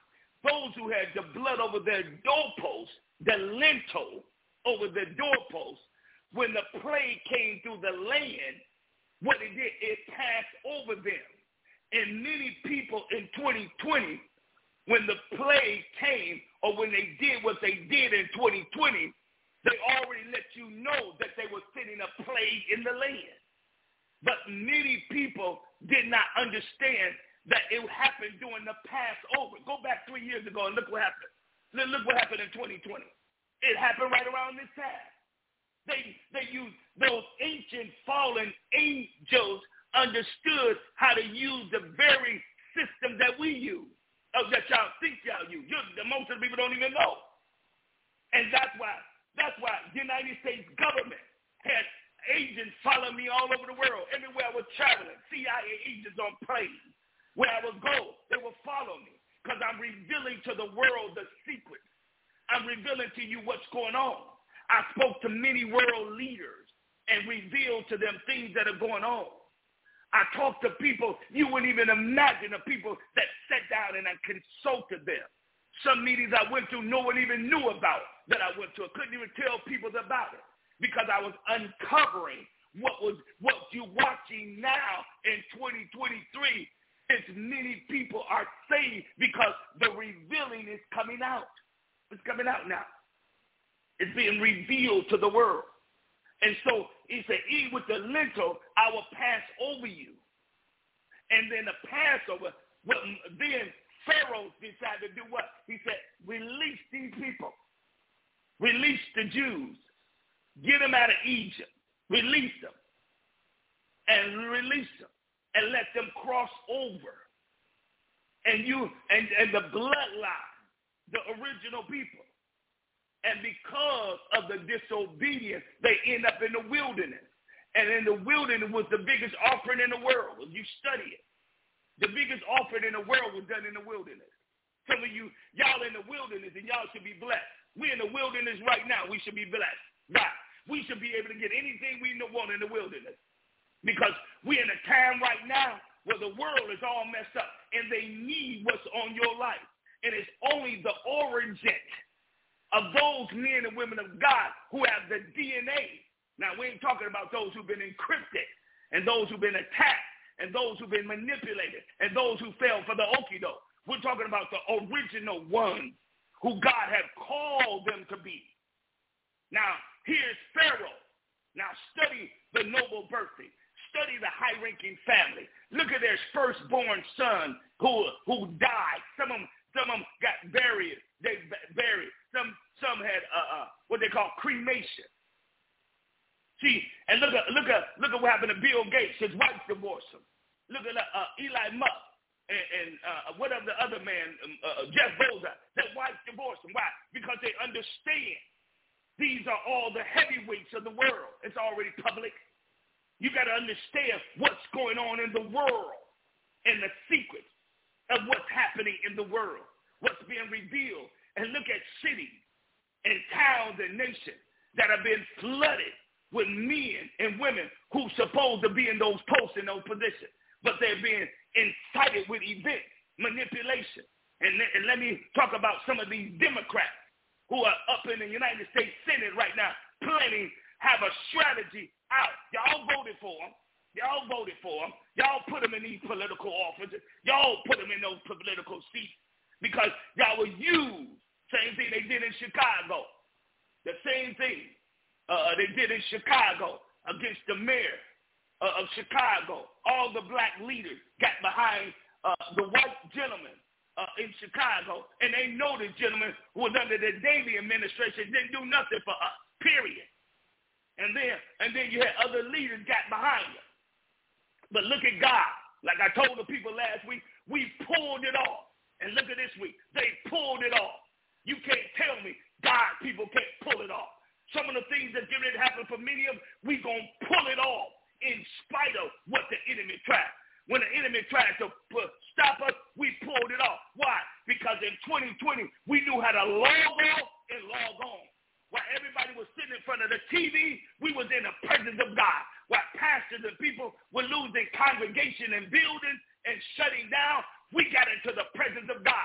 those who had the blood over their doorposts, the lintel over their doorposts, when the plague came through the land, what it did, it passed over them. And many people in 2020, when the plague came or when they did what they did in 2020, they already let you know that they were sending a plague in the land. But many people did not understand that it happened during the Passover. Go back 3 years ago and look what happened. Look what happened in 2020. It happened right around this time. They used those ancient fallen angels understood how to use the very system that we use, that y'all think y'all use. Most of the people don't even know. And that's why the United States government had agents follow me all over the world. Everywhere I was traveling, CIA agents on planes. Where I would go, they would follow me because I'm revealing to the world the secrets. I'm revealing to you what's going on. I spoke to many world leaders and revealed to them things that are going on. I talked to people you wouldn't even imagine, the people that sat down and I consulted them. Some meetings I went to, no one even knew about that I went to. I couldn't even tell people about it because I was uncovering what you're watching now in 2023. It's many people are saved because the revealing is coming out. It's coming out now. It's being revealed to the world. And so he said, eat with the lintel, I will pass over you. And then the Passover, then Pharaoh decided to do what? He said, release these people. Release the Jews. Get them out of Egypt. Release them. And release them. And let them cross over. And the bloodline, the original people. And because of the disobedience, they end up in the wilderness. And in the wilderness was the biggest offering in the world. If you study it, the biggest offering in the world was done in the wilderness. Some of y'all in the wilderness, and y'all should be blessed. We're in the wilderness right now. We should be blessed. Right? We should be able to get anything we want in the wilderness. Because we're in a time right now where the world is all messed up, and they need what's on your life. And it's only the origin of those men and women of God who have the DNA. Now, we ain't talking about those who've been encrypted and those who've been attacked and those who've been manipulated and those who fell for the okie-doke. We're talking about the original ones who God had called them to be. Now, here's Pharaoh. Now, study the noble birthday. Study the high-ranking family. Look at their firstborn son who died. Some of them got buried. They buried. Some had what they call cremation. See, and look at what happened to Bill Gates. His wife divorced him. Look at Eli Musk and whatever the other man, Jeff Bezos. Their wife divorced him. Why? Because they understand these are all the heavyweights of the world. It's already public. You got to understand what's going on in the world and the secrets of what's happening in the world, what's being revealed. And look at cities and towns and nations that have been flooded with men and women who's supposed to be in those posts in those positions, but they're being incited with events, manipulation. And let me talk about some of these Democrats who are up in the United States Senate right now planning have a strategy out. Y'all voted for them. Y'all voted for them. Y'all put them in these political offices. Y'all put them in those political seats because y'all will use same thing they did in Chicago. The same thing they did in Chicago against the mayor of Chicago. All the black leaders got behind the white gentleman in Chicago, and they know this gentleman who was under the Daley administration didn't do nothing for us, period. And then you had other leaders got behind you. But look at God. Like I told the people last week, we pulled it off. And look at this week. They pulled it off. You can't tell me God people can't pull it off. Some of the things that didn't happen for many of them, we going to pull it off in spite of what the enemy tried. When the enemy tried to stop us, we pulled it off. Why? Because in 2020, we knew how to log off and log on. While everybody was sitting in front of the TV, we was in the presence of God. While pastors and people were losing congregation and buildings and shutting down, we got into the presence of God.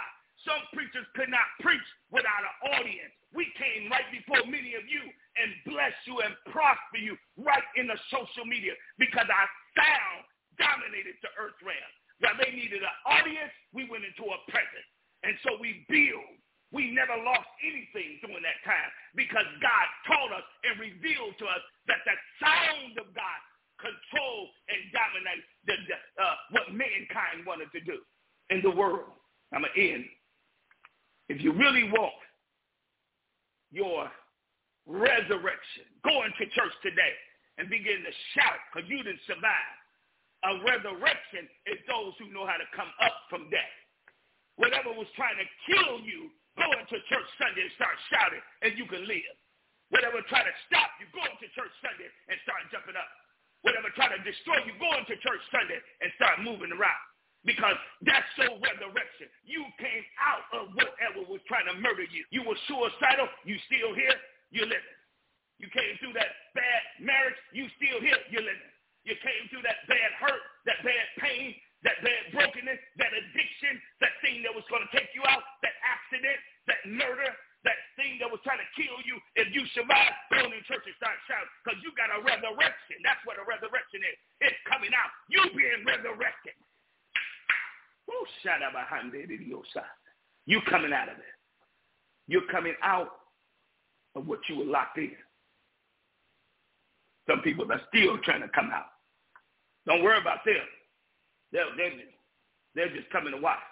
Some preachers could not preach without an audience. We came right before many of you and bless you and prosper you right in the social media because our sound dominated the earth realm. While they needed an audience, we went into a presence. And so we build. We never lost anything during that time because God taught us and revealed to us that the sound of God controls and dominates what mankind wanted to do in the world. I'm going to end. If you really want your resurrection, go into church today and begin to shout because you didn't survive. A resurrection is those who know how to come up from death. Whatever was trying to kill you, go into church Sunday and start shouting, and you can live. Whatever tried to stop you, go into church Sunday and start jumping up. Whatever tried to destroy you, go into church Sunday and start moving around. Because that's your resurrection. You came out of whatever was trying to murder you. You were suicidal, you still here, you're living. You came through that bad marriage, you still here, you're living. You came through that bad hurt, that bad pain, that bad brokenness, that addiction, that thing that was going to take you out, that accident, that murder, that thing that was trying to kill you. If you survive, go in church and start shouting because you got a resurrection. That's what a resurrection is. It's coming out. You being resurrected. You coming out of it. You're coming out of what you were locked in. Some people are still trying to come out. Don't worry about them. They're just coming to watch.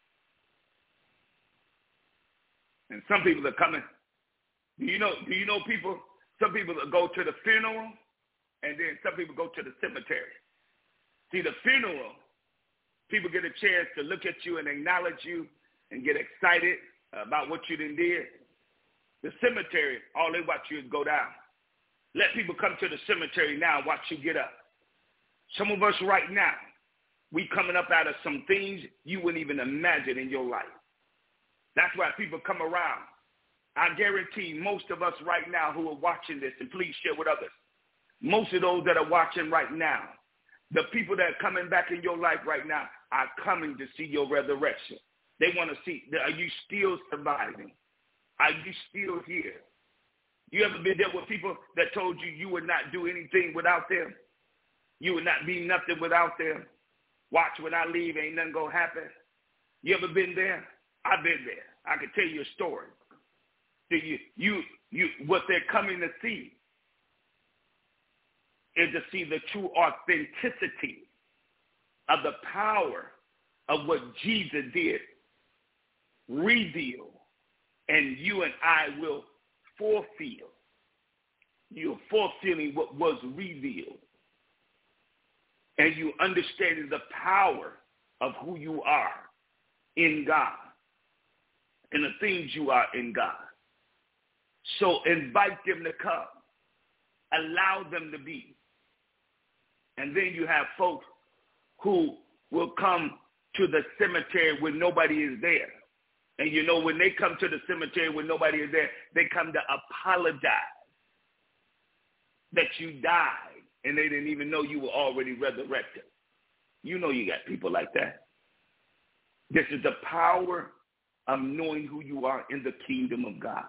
And some people are coming. Do you know people? Some people go to the funeral, and then some people go to the cemetery. See, the funeral, people get a chance to look at you and acknowledge you and get excited about what you done did. The cemetery, all they watch you is go down. Let people come to the cemetery now and watch you get up. Some of us right now, we coming up out of some things you wouldn't even imagine in your life. That's why people come around. I guarantee most of us right now who are watching this, and please share with others, most of those that are watching right now, the people that are coming back in your life right now are coming to see your resurrection. They want to see, are you still surviving? Are you still here? You ever been there with people that told you you would not do anything without them? You would not be nothing without them. Watch when I leave, ain't nothing going to happen. You ever been there? I've been there. I can tell you a story. What they're coming to see is to see the true authenticity of the power of what Jesus did reveal, and you and I will fulfill. You're fulfilling what was revealed. And you understanding the power of who you are in God and the things you are in God. So invite them to come. Allow them to be. And then you have folks who will come to the cemetery when nobody is there. And you know, when they come to the cemetery when nobody is there, they come to apologize that you died and they didn't even know you were already resurrected. You know you got people like that. This is the power of knowing who you are in the kingdom of God.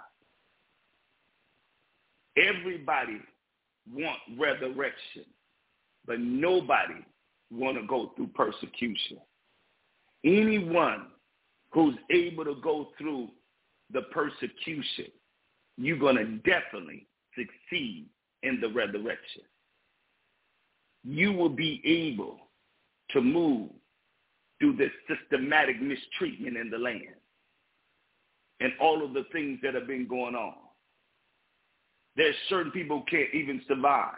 Everybody wants resurrection, but nobody want to go through persecution. Anyone who's able to go through the persecution, you're going to definitely succeed in the resurrection. You will be able to move through this systematic mistreatment in the land and all of the things that have been going on. There's certain people who can't even survive.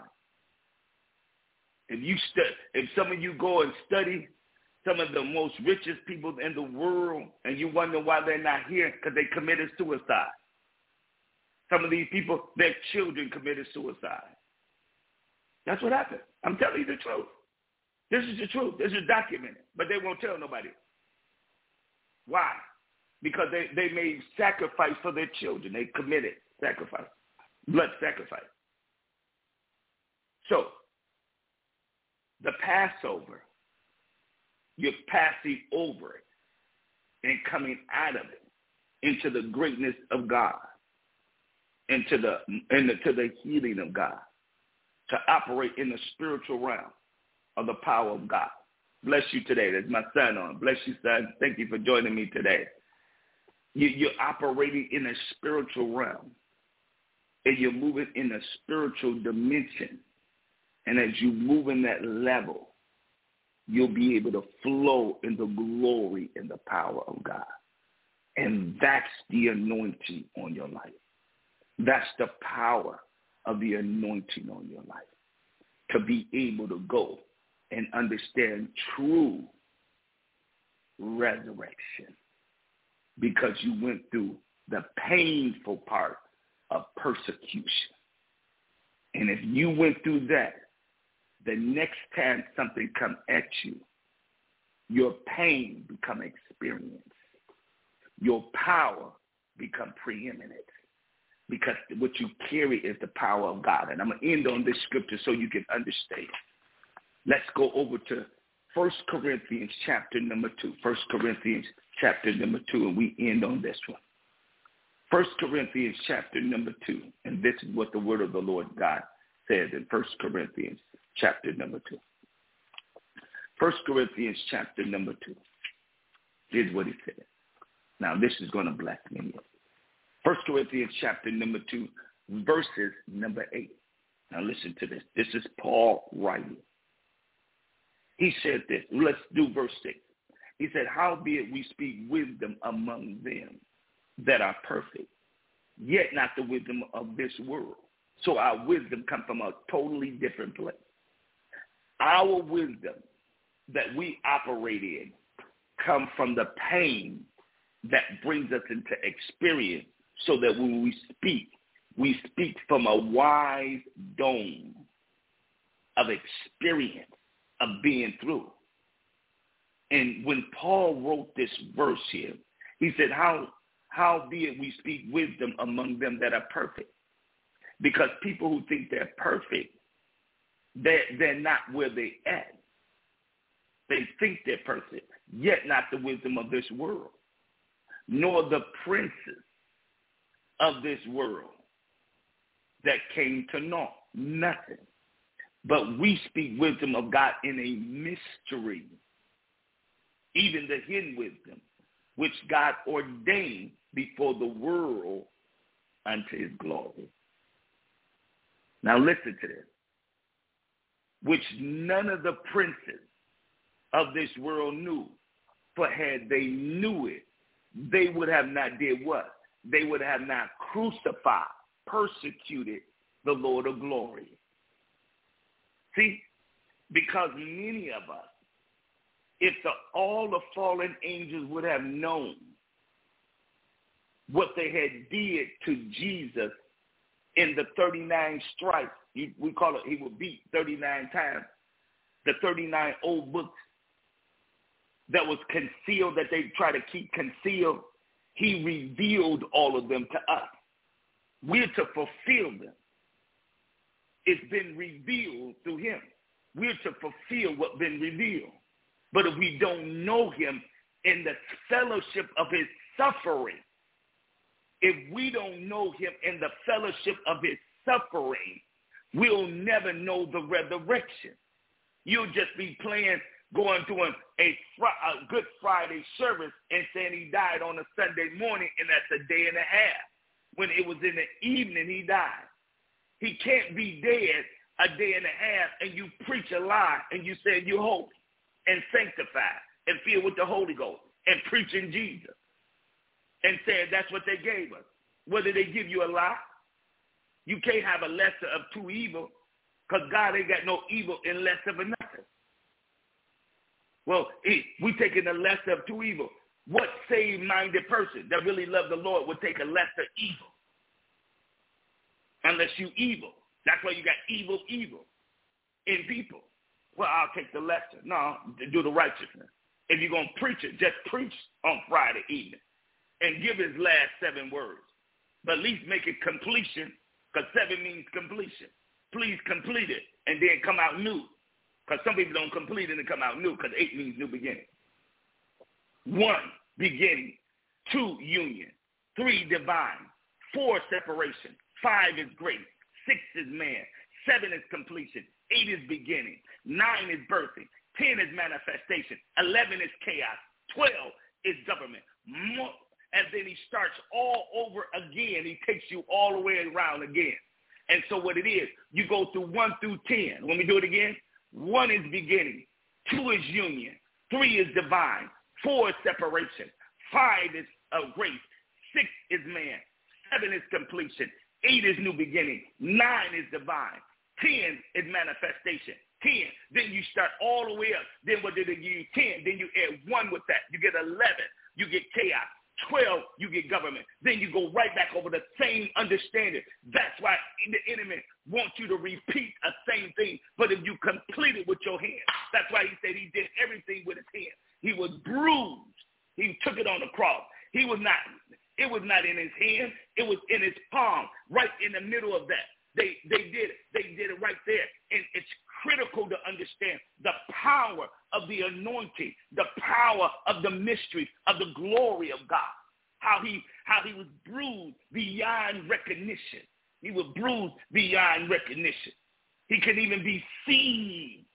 If some of you go and study some of the most richest people in the world and you wonder why they're not here, because they committed suicide. Some of these people, their children committed suicide. That's what happened. I'm telling you the truth. This is the truth. This is documented, but they won't tell nobody. Why? Because they made sacrifice for their children. They committed sacrifice, blood sacrifice. So, the Passover, you're passing over it. and coming out of it into the greatness of God, into the healing of God, to operate in the spiritual realm of the power of God. Bless you today. There's my son on. Bless you, son. Thank you for joining me today. You're operating in a spiritual realm, and you're moving in a spiritual dimension. And as you move in that level, you'll be able to flow in the glory and the power of God. And that's the anointing on your life. That's the power of the anointing on your life, to be able to go and understand true resurrection, because you went through the painful part of persecution. And if you went through that, the next time something comes at you, your pain become experience. Your power become preeminent, because what you carry is the power of God. And I'm going to end on this scripture so you can understand. Let's go over to 1 Corinthians chapter number 2. 1 Corinthians chapter number 2, and we end on this one. 1 Corinthians chapter number 2, and this is what the word of the Lord God says in 1 Corinthians chapter number 2. 1 Corinthians chapter number 2. Here's what he said. Now, this is going to bless many of you. 1 Corinthians chapter number 2, verses number 8. Now, listen to this. This is Paul writing. He said this. Let's do verse 6. He said, howbeit we speak wisdom among them that are perfect, yet not the wisdom of this world. So our wisdom comes from a totally different place. Our wisdom that we operate in comes from the pain that brings us into experience, so that when we speak from a wise dome of experience of being through. And when Paul wrote this verse here, he said, howbeit we speak wisdom among them that are perfect. Because people who think they're perfect, they're not where they're at. They think they're perfect, yet not the wisdom of this world, nor the princes of this world that came to naught, nothing. But we speak wisdom of God in a mystery, even the hidden wisdom, which God ordained before the world unto his glory. Now listen to this. Which none of the princes of this world knew, for had they knew it, they would have not did what? They would have not crucified, persecuted the Lord of glory. See, because many of us, if all the fallen angels would have known what they had did to Jesus in the 39 stripes, we call it, he was beat 39 times, the 39 old books that was concealed, that they try to keep concealed, he revealed all of them to us. We're to fulfill them. It's been revealed through him. We're to fulfill what's been revealed. But if we don't know him in the fellowship of his suffering, if we don't know him in the fellowship of his suffering, we'll never know the resurrection. You'll just be going to a Good Friday service and saying he died on a Sunday morning, and that's a day and a half. When it was in the evening, he died. He can't be dead a day and a half and you preach a lie and you say you're holy and sanctified and filled with the Holy Ghost and preaching Jesus and saying that's what they gave us. What did they give you, a lie? You can't have a lesser of two evil, because God ain't got no evil in less of a nothing. Well, we taking the lesser of two evil. What saved-minded person that really loved the Lord would take a lesser evil? Unless you evil. That's why you got evil in people. Well, I'll take the lesser. No, do the righteousness. If you're going to preach it, just preach on Friday evening and give his last 7 words. But at least make it completion, because 7 means completion. Please complete it and then come out new. Because some people don't complete it and come out new, because 8 means new beginning. 1 beginning. 2, union. 3, divine. 4, separation. 5 is grace. 6 is man. 7 is completion. 8 is beginning. 9 is birthing. 10 is manifestation. 11 is chaos. 12 is government. And then he starts all over again. He takes you all the way around again. And so what it is, you go through 1 through 10. Let me do it again. 1 is beginning. 2 is union. 3 is divine. 4 is separation. 5 is grace. 6 is man. 7 is completion. 8 is new beginning. 9 is divine. 10 is manifestation. 10. Then you start all the way up. Then what did it give you? 10. Then you add 1 with that. You get 11. You get chaos. 12, you get government. Then you go right back over the same understanding. That's why the enemy wants you to repeat the same thing. But if you complete it with your hand, that's why he said he did everything with his hand. He was bruised. He took it on the cross. It was not in his hand. It was in his palm, right in the middle of that. They did it. They did it right there. And it's critical to understand the power of the anointing, the power of the mystery, of the glory of God. How he was bruised beyond recognition. He was bruised beyond recognition. He can even be seen.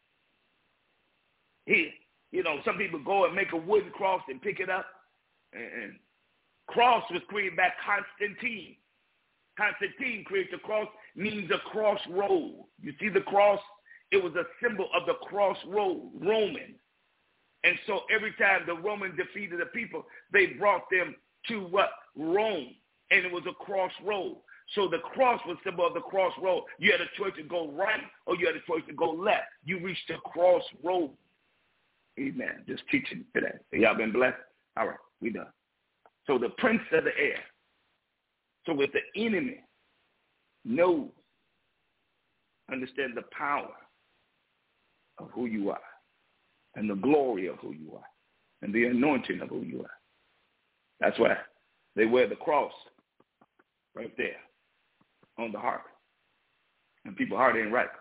Some people go and make a wooden cross and pick it up. And cross was created by Constantine. Constantine created the cross, means a crossroad. You see the cross? It was a symbol of the crossroad, Roman. And so every time the Romans defeated the people, they brought them to what? Rome. And it was a crossroad. So the cross was symbol of the crossroad. You had a choice to go right or you had a choice to go left. You reached the crossroad. Amen. Just teaching today. Y'all been blessed? All right, we done. So the prince of the air. So if the enemy knows, understand the power of who you are and the glory of who you are and the anointing of who you are. That's why they wear the cross right there on the heart. And people's heart ain't right.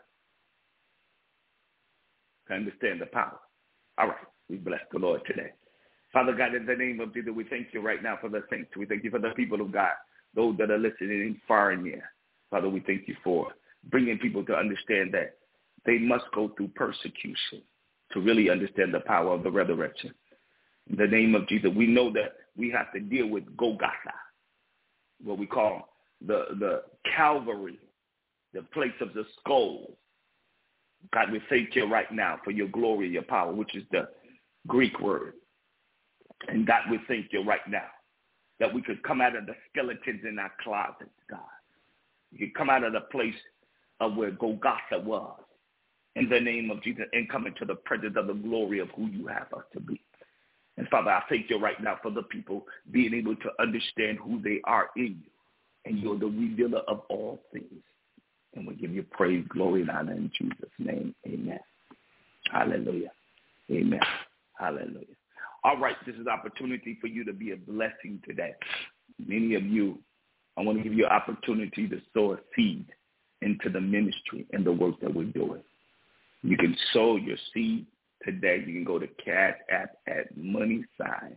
To understand the power. All right, we bless the Lord today. Father God, in the name of Jesus, we thank you right now for the saints. We thank you for the people of God, those that are listening far and near. Father, we thank you for bringing people to understand that they must go through persecution to really understand the power of the resurrection. In the name of Jesus, we know that we have to deal with Golgotha, what we call the Calvary, the place of the skull. God, we thank you right now for your glory, your power, which is the Greek word. And God, we thank you right now that we could come out of the skeletons in our closets, God. We could come out of the place of where Golgotha was in the name of Jesus and come into the presence of the glory of who you have us to be. And Father, I thank you right now for the people being able to understand who they are in you. And you're the revealer of all things. And we give you praise, glory, and honor in Jesus' name. Amen. Hallelujah. Amen. Hallelujah. All right, this is an opportunity for you to be a blessing today. Many of you, I want to give you an opportunity to sow a seed into the ministry and the work that we're doing. You can sow your seed today. You can go to Cash App at $RFPIM.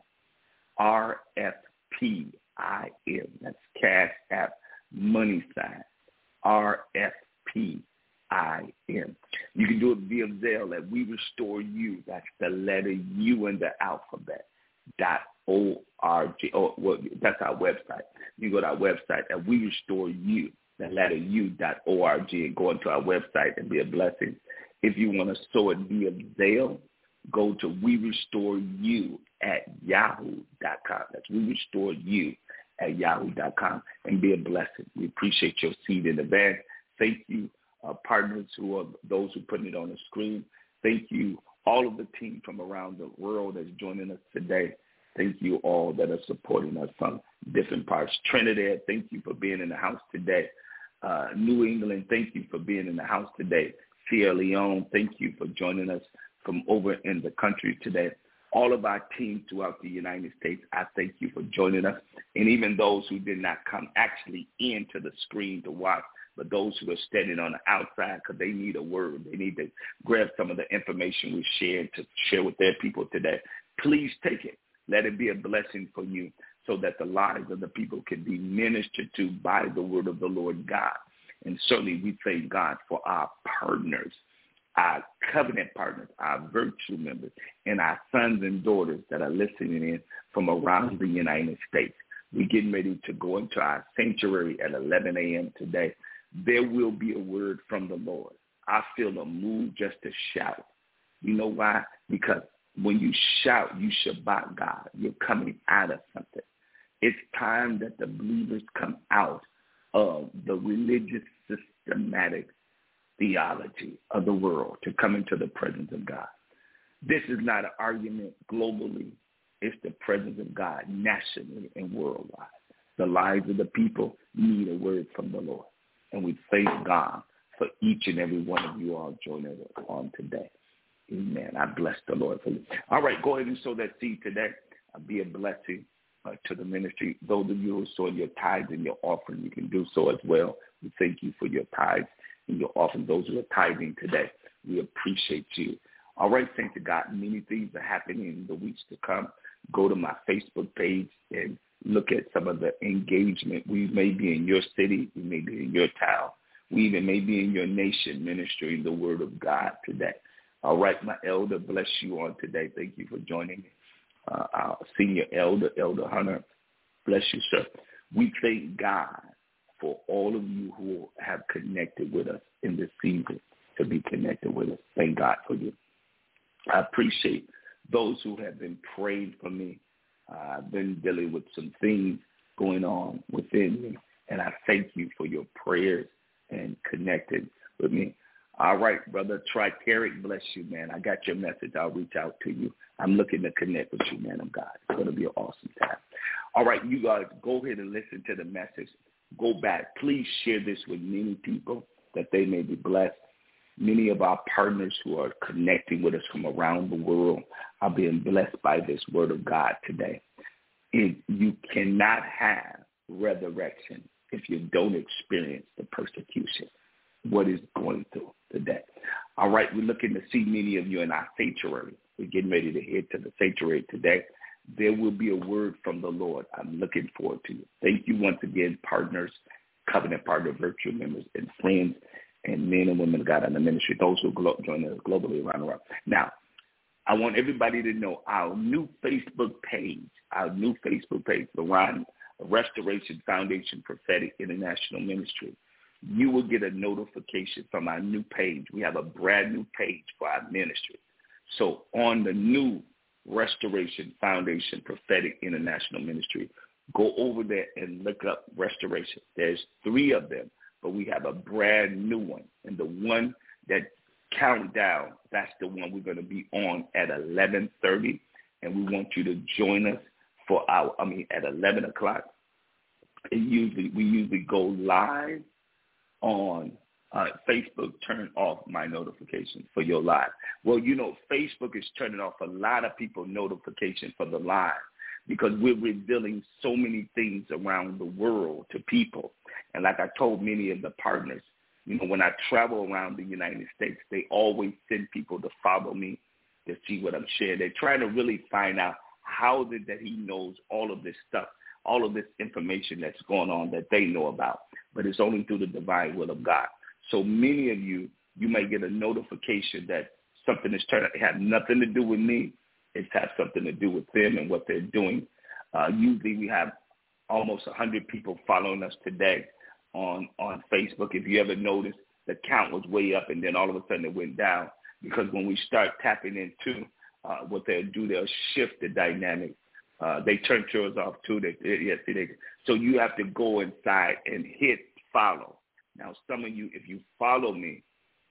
That's Cash App $RFPIM. You can do it via Zelle at We Restore You. That's the letter U in the alphabet. .org. That's our website. You go to our website at We Restore You. The letter U.org and go into our website and be a blessing. If you want to sow it via Zelle, go to We Restore You at yahoo.com. That's We Restore You at yahoo.com and be a blessing. We appreciate your seed in advance. Thank you, partners who are those who put it on the screen. Thank you, all of the team from around the world that's joining us today. Thank you all that are supporting us from different parts. Trinidad, thank you for being in the house today. New England, thank you for being in the house today. Sierra Leone, thank you for joining us from over in the country today. All of our teams throughout the United States, I thank you for joining us. And even those who did not come actually into the screen to watch, but those who are standing on the outside because they need a word. They need to grab some of the information we shared to share with their people today. Please take it Let it be a blessing for you so that the lives of the people can be ministered to by the word of the Lord God. And certainly we thank God for our partners, our covenant partners, our virtue members, and our sons and daughters that are listening in from around the United States. We're getting ready to go into our sanctuary at 11 a.m. today. There will be a word from the Lord. I feel a move just to shout. You know why? Because when you shout, you Shabbat God. You're coming out of something. It's time that the believers come out of the religious systematic theology of the world to come into the presence of God. This is not an argument globally. It's the presence of God nationally and worldwide. The lives of the people need a word from the Lord. And we thank God for each and every one of you all joining us on today. Amen. I bless the Lord for you. All right, go ahead and sow that seed today. Be a blessing to the ministry. Those of you who sow your tithes and your offering, you can do so as well. We thank you for your tithes and your offering. Those who are tithing today, we appreciate you. All right, thank you, God. Many things are happening in the weeks to come. Go to my Facebook page and look at some of the engagement. We may be in your city. We may be in your town. We even may be in your nation ministering the word of God today. All right, my elder, bless you on today. Thank you for joining me. Our senior elder, Elder Hunter, bless you, sir. We thank God for all of you who have connected with us in this season to be connected with us. Thank God for you. I appreciate those who have been praying for me. I've been dealing with some things going on within me, and I thank you for your prayers and connecting with me. All right, Brother Tricaric, bless you, man. I got your message. I'll reach out to you. I'm looking to connect with you, man of God. It's going to be an awesome time. All right, you guys, go ahead and listen to the message. Go back. Please share this with many people that they may be blessed. Many of our partners who are connecting with us from around the world are being blessed by this word of God today. You cannot have resurrection if you don't experience the persecution. What is going through today. All right, we're looking to see many of you in our sanctuary. We're getting ready to head to the sanctuary today. There will be a word from the Lord. I'm looking forward to you. Thank you once again, partners, covenant partner, virtual members, and friends, and men and women of God in the ministry, those who join us globally around the world. Now, I want everybody to know our new Facebook page, the Restoration Foundation Prophetic International Ministry. You will get a notification from our new page. We have a brand new page for our ministry. So on the new Restoration Foundation Prophetic International Ministry, go over there and look up Restoration. There's 3 of them, but we have a brand new one. And the one that countdown, that's the one we're going to be on at 11:30. And we want you to join us at 11 o'clock. We usually go live on Facebook. Turn off my notifications for your live. Well, Facebook is turning off a lot of people's notifications for the live because we're revealing so many things around the world to people. And like I told many of the partners, when I travel around the United States, they always send people to follow me to see what I'm sharing. They're trying to really find out how is it that he knows all of this stuff, all of this information that's going on that they know about. But it's only through the divine will of God. So many of you may get a notification that something is turning. It has nothing to do with me. It has something to do with them and what they're doing. Usually we have almost 100 people following us today on Facebook. If you ever noticed, the count was way up and then all of a sudden it went down because when we start tapping into what they'll do, they'll shift the dynamic. They turn yours off too. So you have to go inside and hit follow. Now, some of you, if you follow me,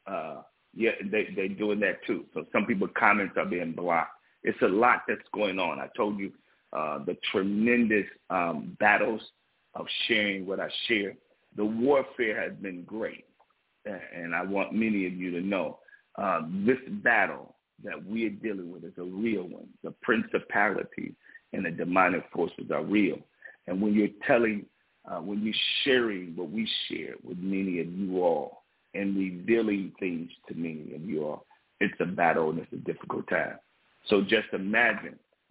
they're doing that too. So some people's comments are being blocked. It's a lot that's going on. I told you the tremendous battles of sharing what I share. The warfare has been great, and I want many of you to know this battle that we are dealing with is a real one. The principalities and the demonic forces are real. And when you're when you're sharing what we share with many of you all and revealing things to many of you all, it's a battle and it's a difficult time. So just imagine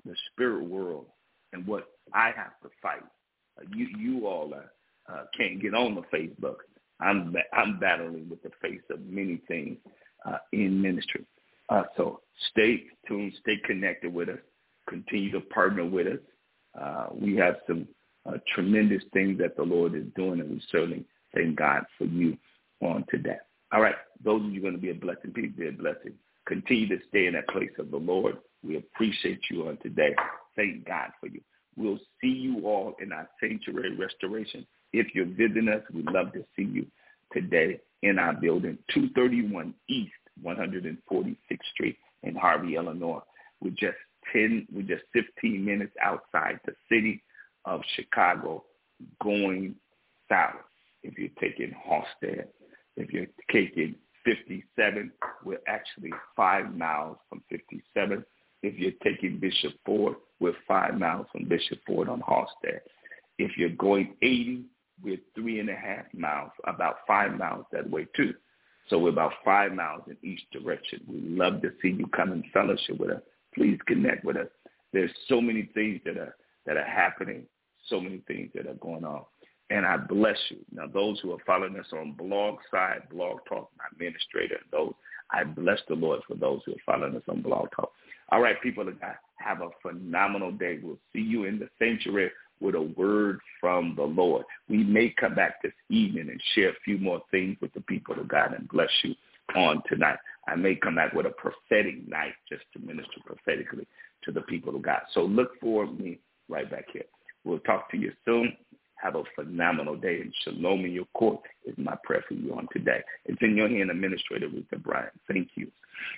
the spirit world and what I have to fight. You all can't get on the Facebook. I'm battling with the face of many things in ministry. So stay tuned, stay connected with us, continue to partner with us. We have some tremendous things that the Lord is doing, and we certainly thank God for you on today. All right, those of you going to be a blessing, please be a blessing. Continue to stay in that place of the Lord. We appreciate you on today. Thank God for you. We'll see you all in our sanctuary restoration. If you're visiting us, we'd love to see you today in our building, 231 East 146th Street in Harvey, Illinois. We're just 15 minutes outside the city of Chicago, going south. If you're taking Halstead, if you're taking 57, we're actually 5 miles from 57. If you're taking Bishop Ford, we're 5 miles from Bishop Ford on Halstead. If you're going 80, we're 3.5 miles, about 5 miles that way too. So we're about 5 miles in each direction. We'd love to see you come and fellowship with us. Please connect with us. There's so many things that are happening, so many things that are going on. And I bless you. Now, those who are following us on Blog Side, Blog Talk, my administrator, those, I bless the Lord for those who are following us on Blog Talk. All right, people of God, have a phenomenal day. We'll see you in the sanctuary with a word from the Lord. We may come back this evening and share a few more things with the people of God and bless you on tonight. I may come back with a prophetic night just to minister prophetically to the people of God. So look for me right back here. We'll talk to you soon. Have a phenomenal day, and shalom in your court is my prayer for you on today. It's in your hand, Administrator Ruther Bryant. Thank you.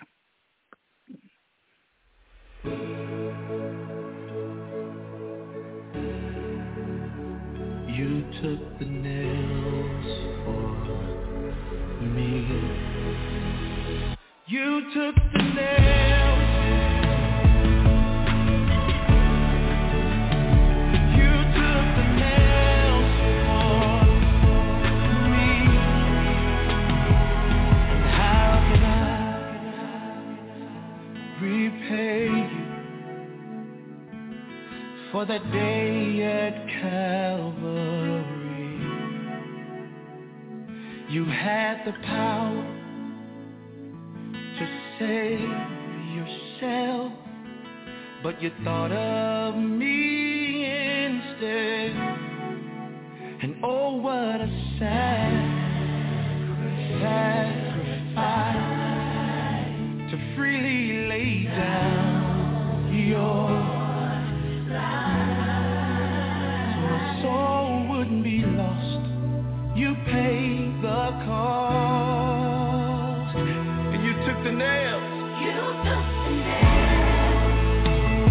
You took the nails for me. You took the nails. You took the nails for me. And how can I repay you for that day at Calvary? You had the power to save yourself, but you thought of me instead. And oh, what a sacrifice to freely lay down your life, so my soul wouldn't be lost. You paid the cost, and you took the nails. You took the nails.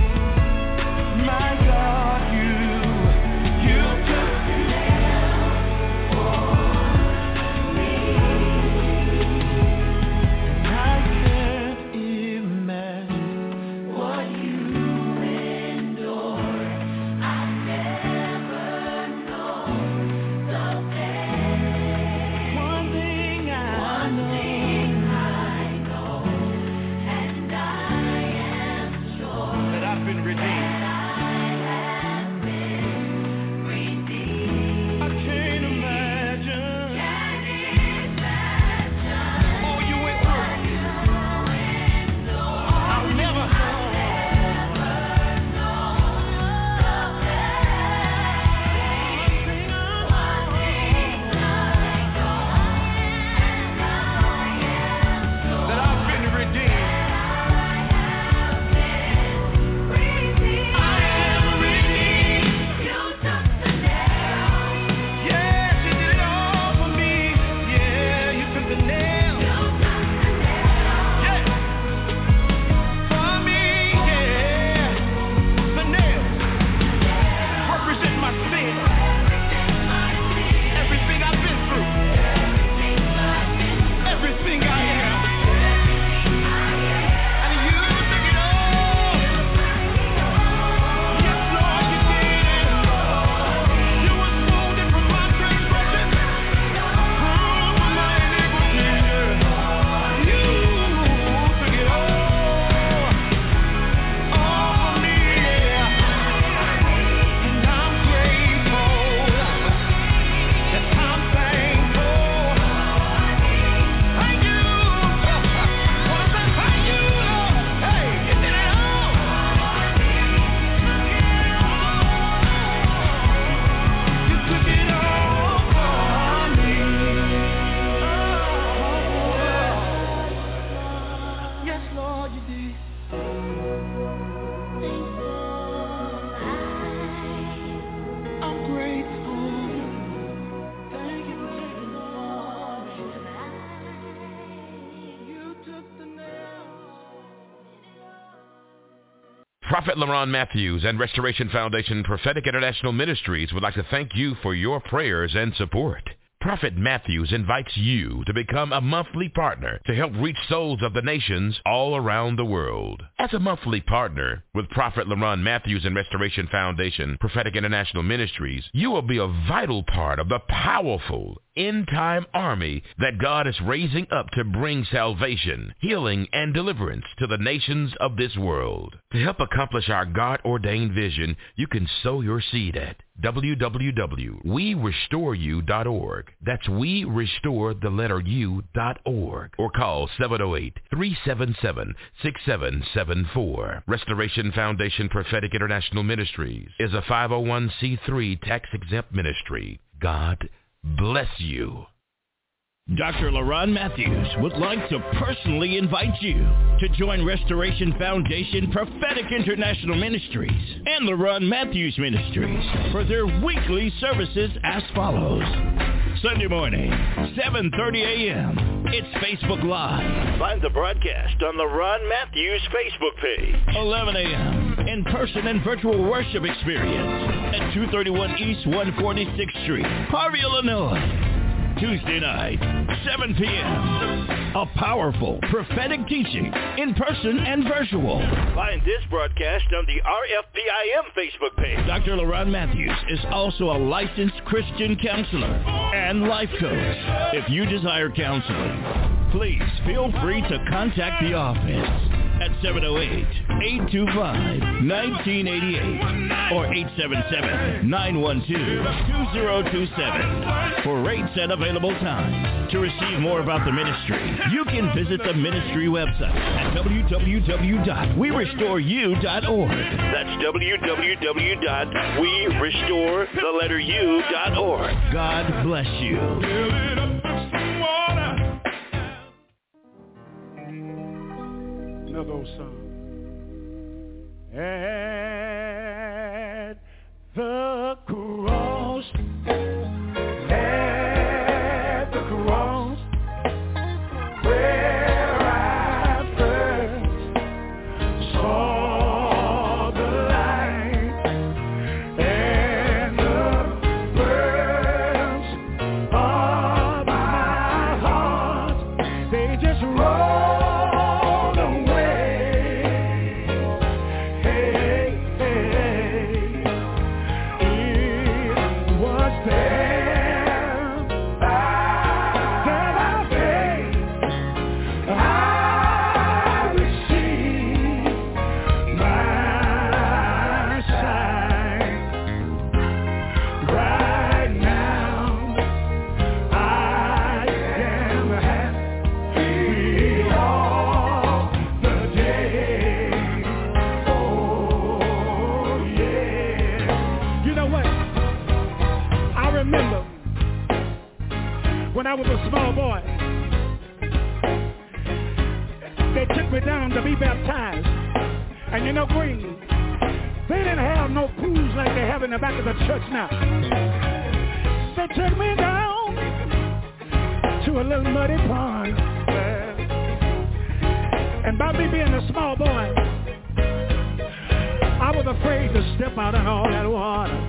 My God, you took the nails for me. Prophet LaRon Matthews and Restoration Foundation Prophetic International Ministries would like to thank you for your prayers and support. Prophet Matthews invites you to become a monthly partner to help reach souls of the nations all around the world. As a monthly partner with Prophet LaRon Matthews and Restoration Foundation Prophetic International Ministries, you will be a vital part of the powerful end-time army that God is raising up to bring salvation, healing, and deliverance to the nations of this world. To help accomplish our God-ordained vision, you can sow your seed at www.werestoreyou.org. That's werestoreyou.org. Or call 708-377-6774. Restoration Foundation Prophetic International Ministries is a 501c3 tax-exempt ministry. God bless you. Dr. LaRon Matthews would like to personally invite you to join Restoration Foundation Prophetic International Ministries and LaRon Matthews Ministries for their weekly services as follows. Sunday morning, 7:30 a.m. It's Facebook Live. Find the broadcast on LaRon Matthews Facebook page. 11 a.m. in-person and virtual worship experience at 231 East 146th Street, Harvey, Illinois. Tuesday night, 7 p.m. A powerful prophetic teaching in person and virtual. Find this broadcast on the RFPIM Facebook page. Dr. LaRon Matthews is also a licensed Christian counselor and life coach. If you desire counseling, please feel free to contact the office at 708-825-1988 or 877-912-2027 for rates and available times. To receive more about the ministry, you can visit the ministry website at www.werestoreyou.org. That's www.werestoreyou.org. God bless you. Another old song. At the cross, where I first saw the light and the burdens of my heart, they just rolled away. Hey, it was there that I faith I received my sight. Right now I am happy all the day. Oh yeah. You know what? I remember when I was a small boy, they took me down to be baptized. And you know, Green, they didn't have no pools like they have in the back of the church now. They took me down to a little muddy pond. And by me being a small boy, I was afraid to step out in all that water.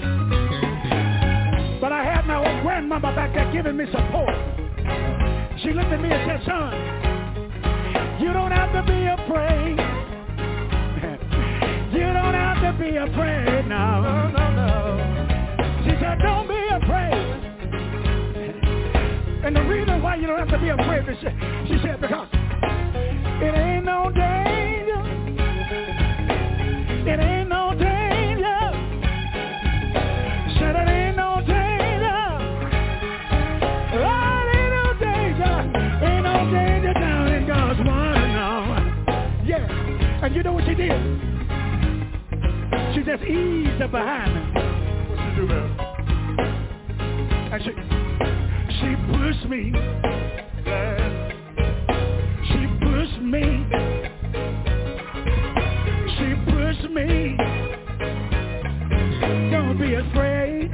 But I had my old grandmama back there giving me support. She looked at me and said, son, you don't have to be afraid. You don't have to be afraid now. No. She said, don't be afraid. And the reason why you don't have to be afraid, she said, because it ain't no danger. It ain't no danger. Said it ain't no danger. Oh, it ain't no danger. Ain't no danger down in God's water now. Yeah. And you know what she did? She just eased up behind me. What she do, man? And she pushed me. She pushed me. She pushed me. Don't be afraid.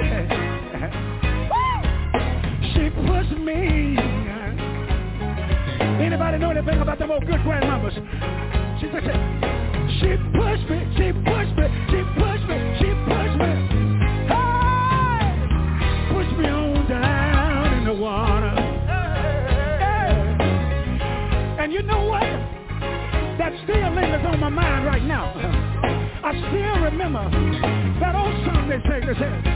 She pushed me. Anybody know anything about them old good grandmamas? She She pushed me, she pushed me, she pushed me, she pushed me. Hey, pushed me on down in the water. Hey. And you know what? That still lingers on my mind right now. I still remember that old song they said,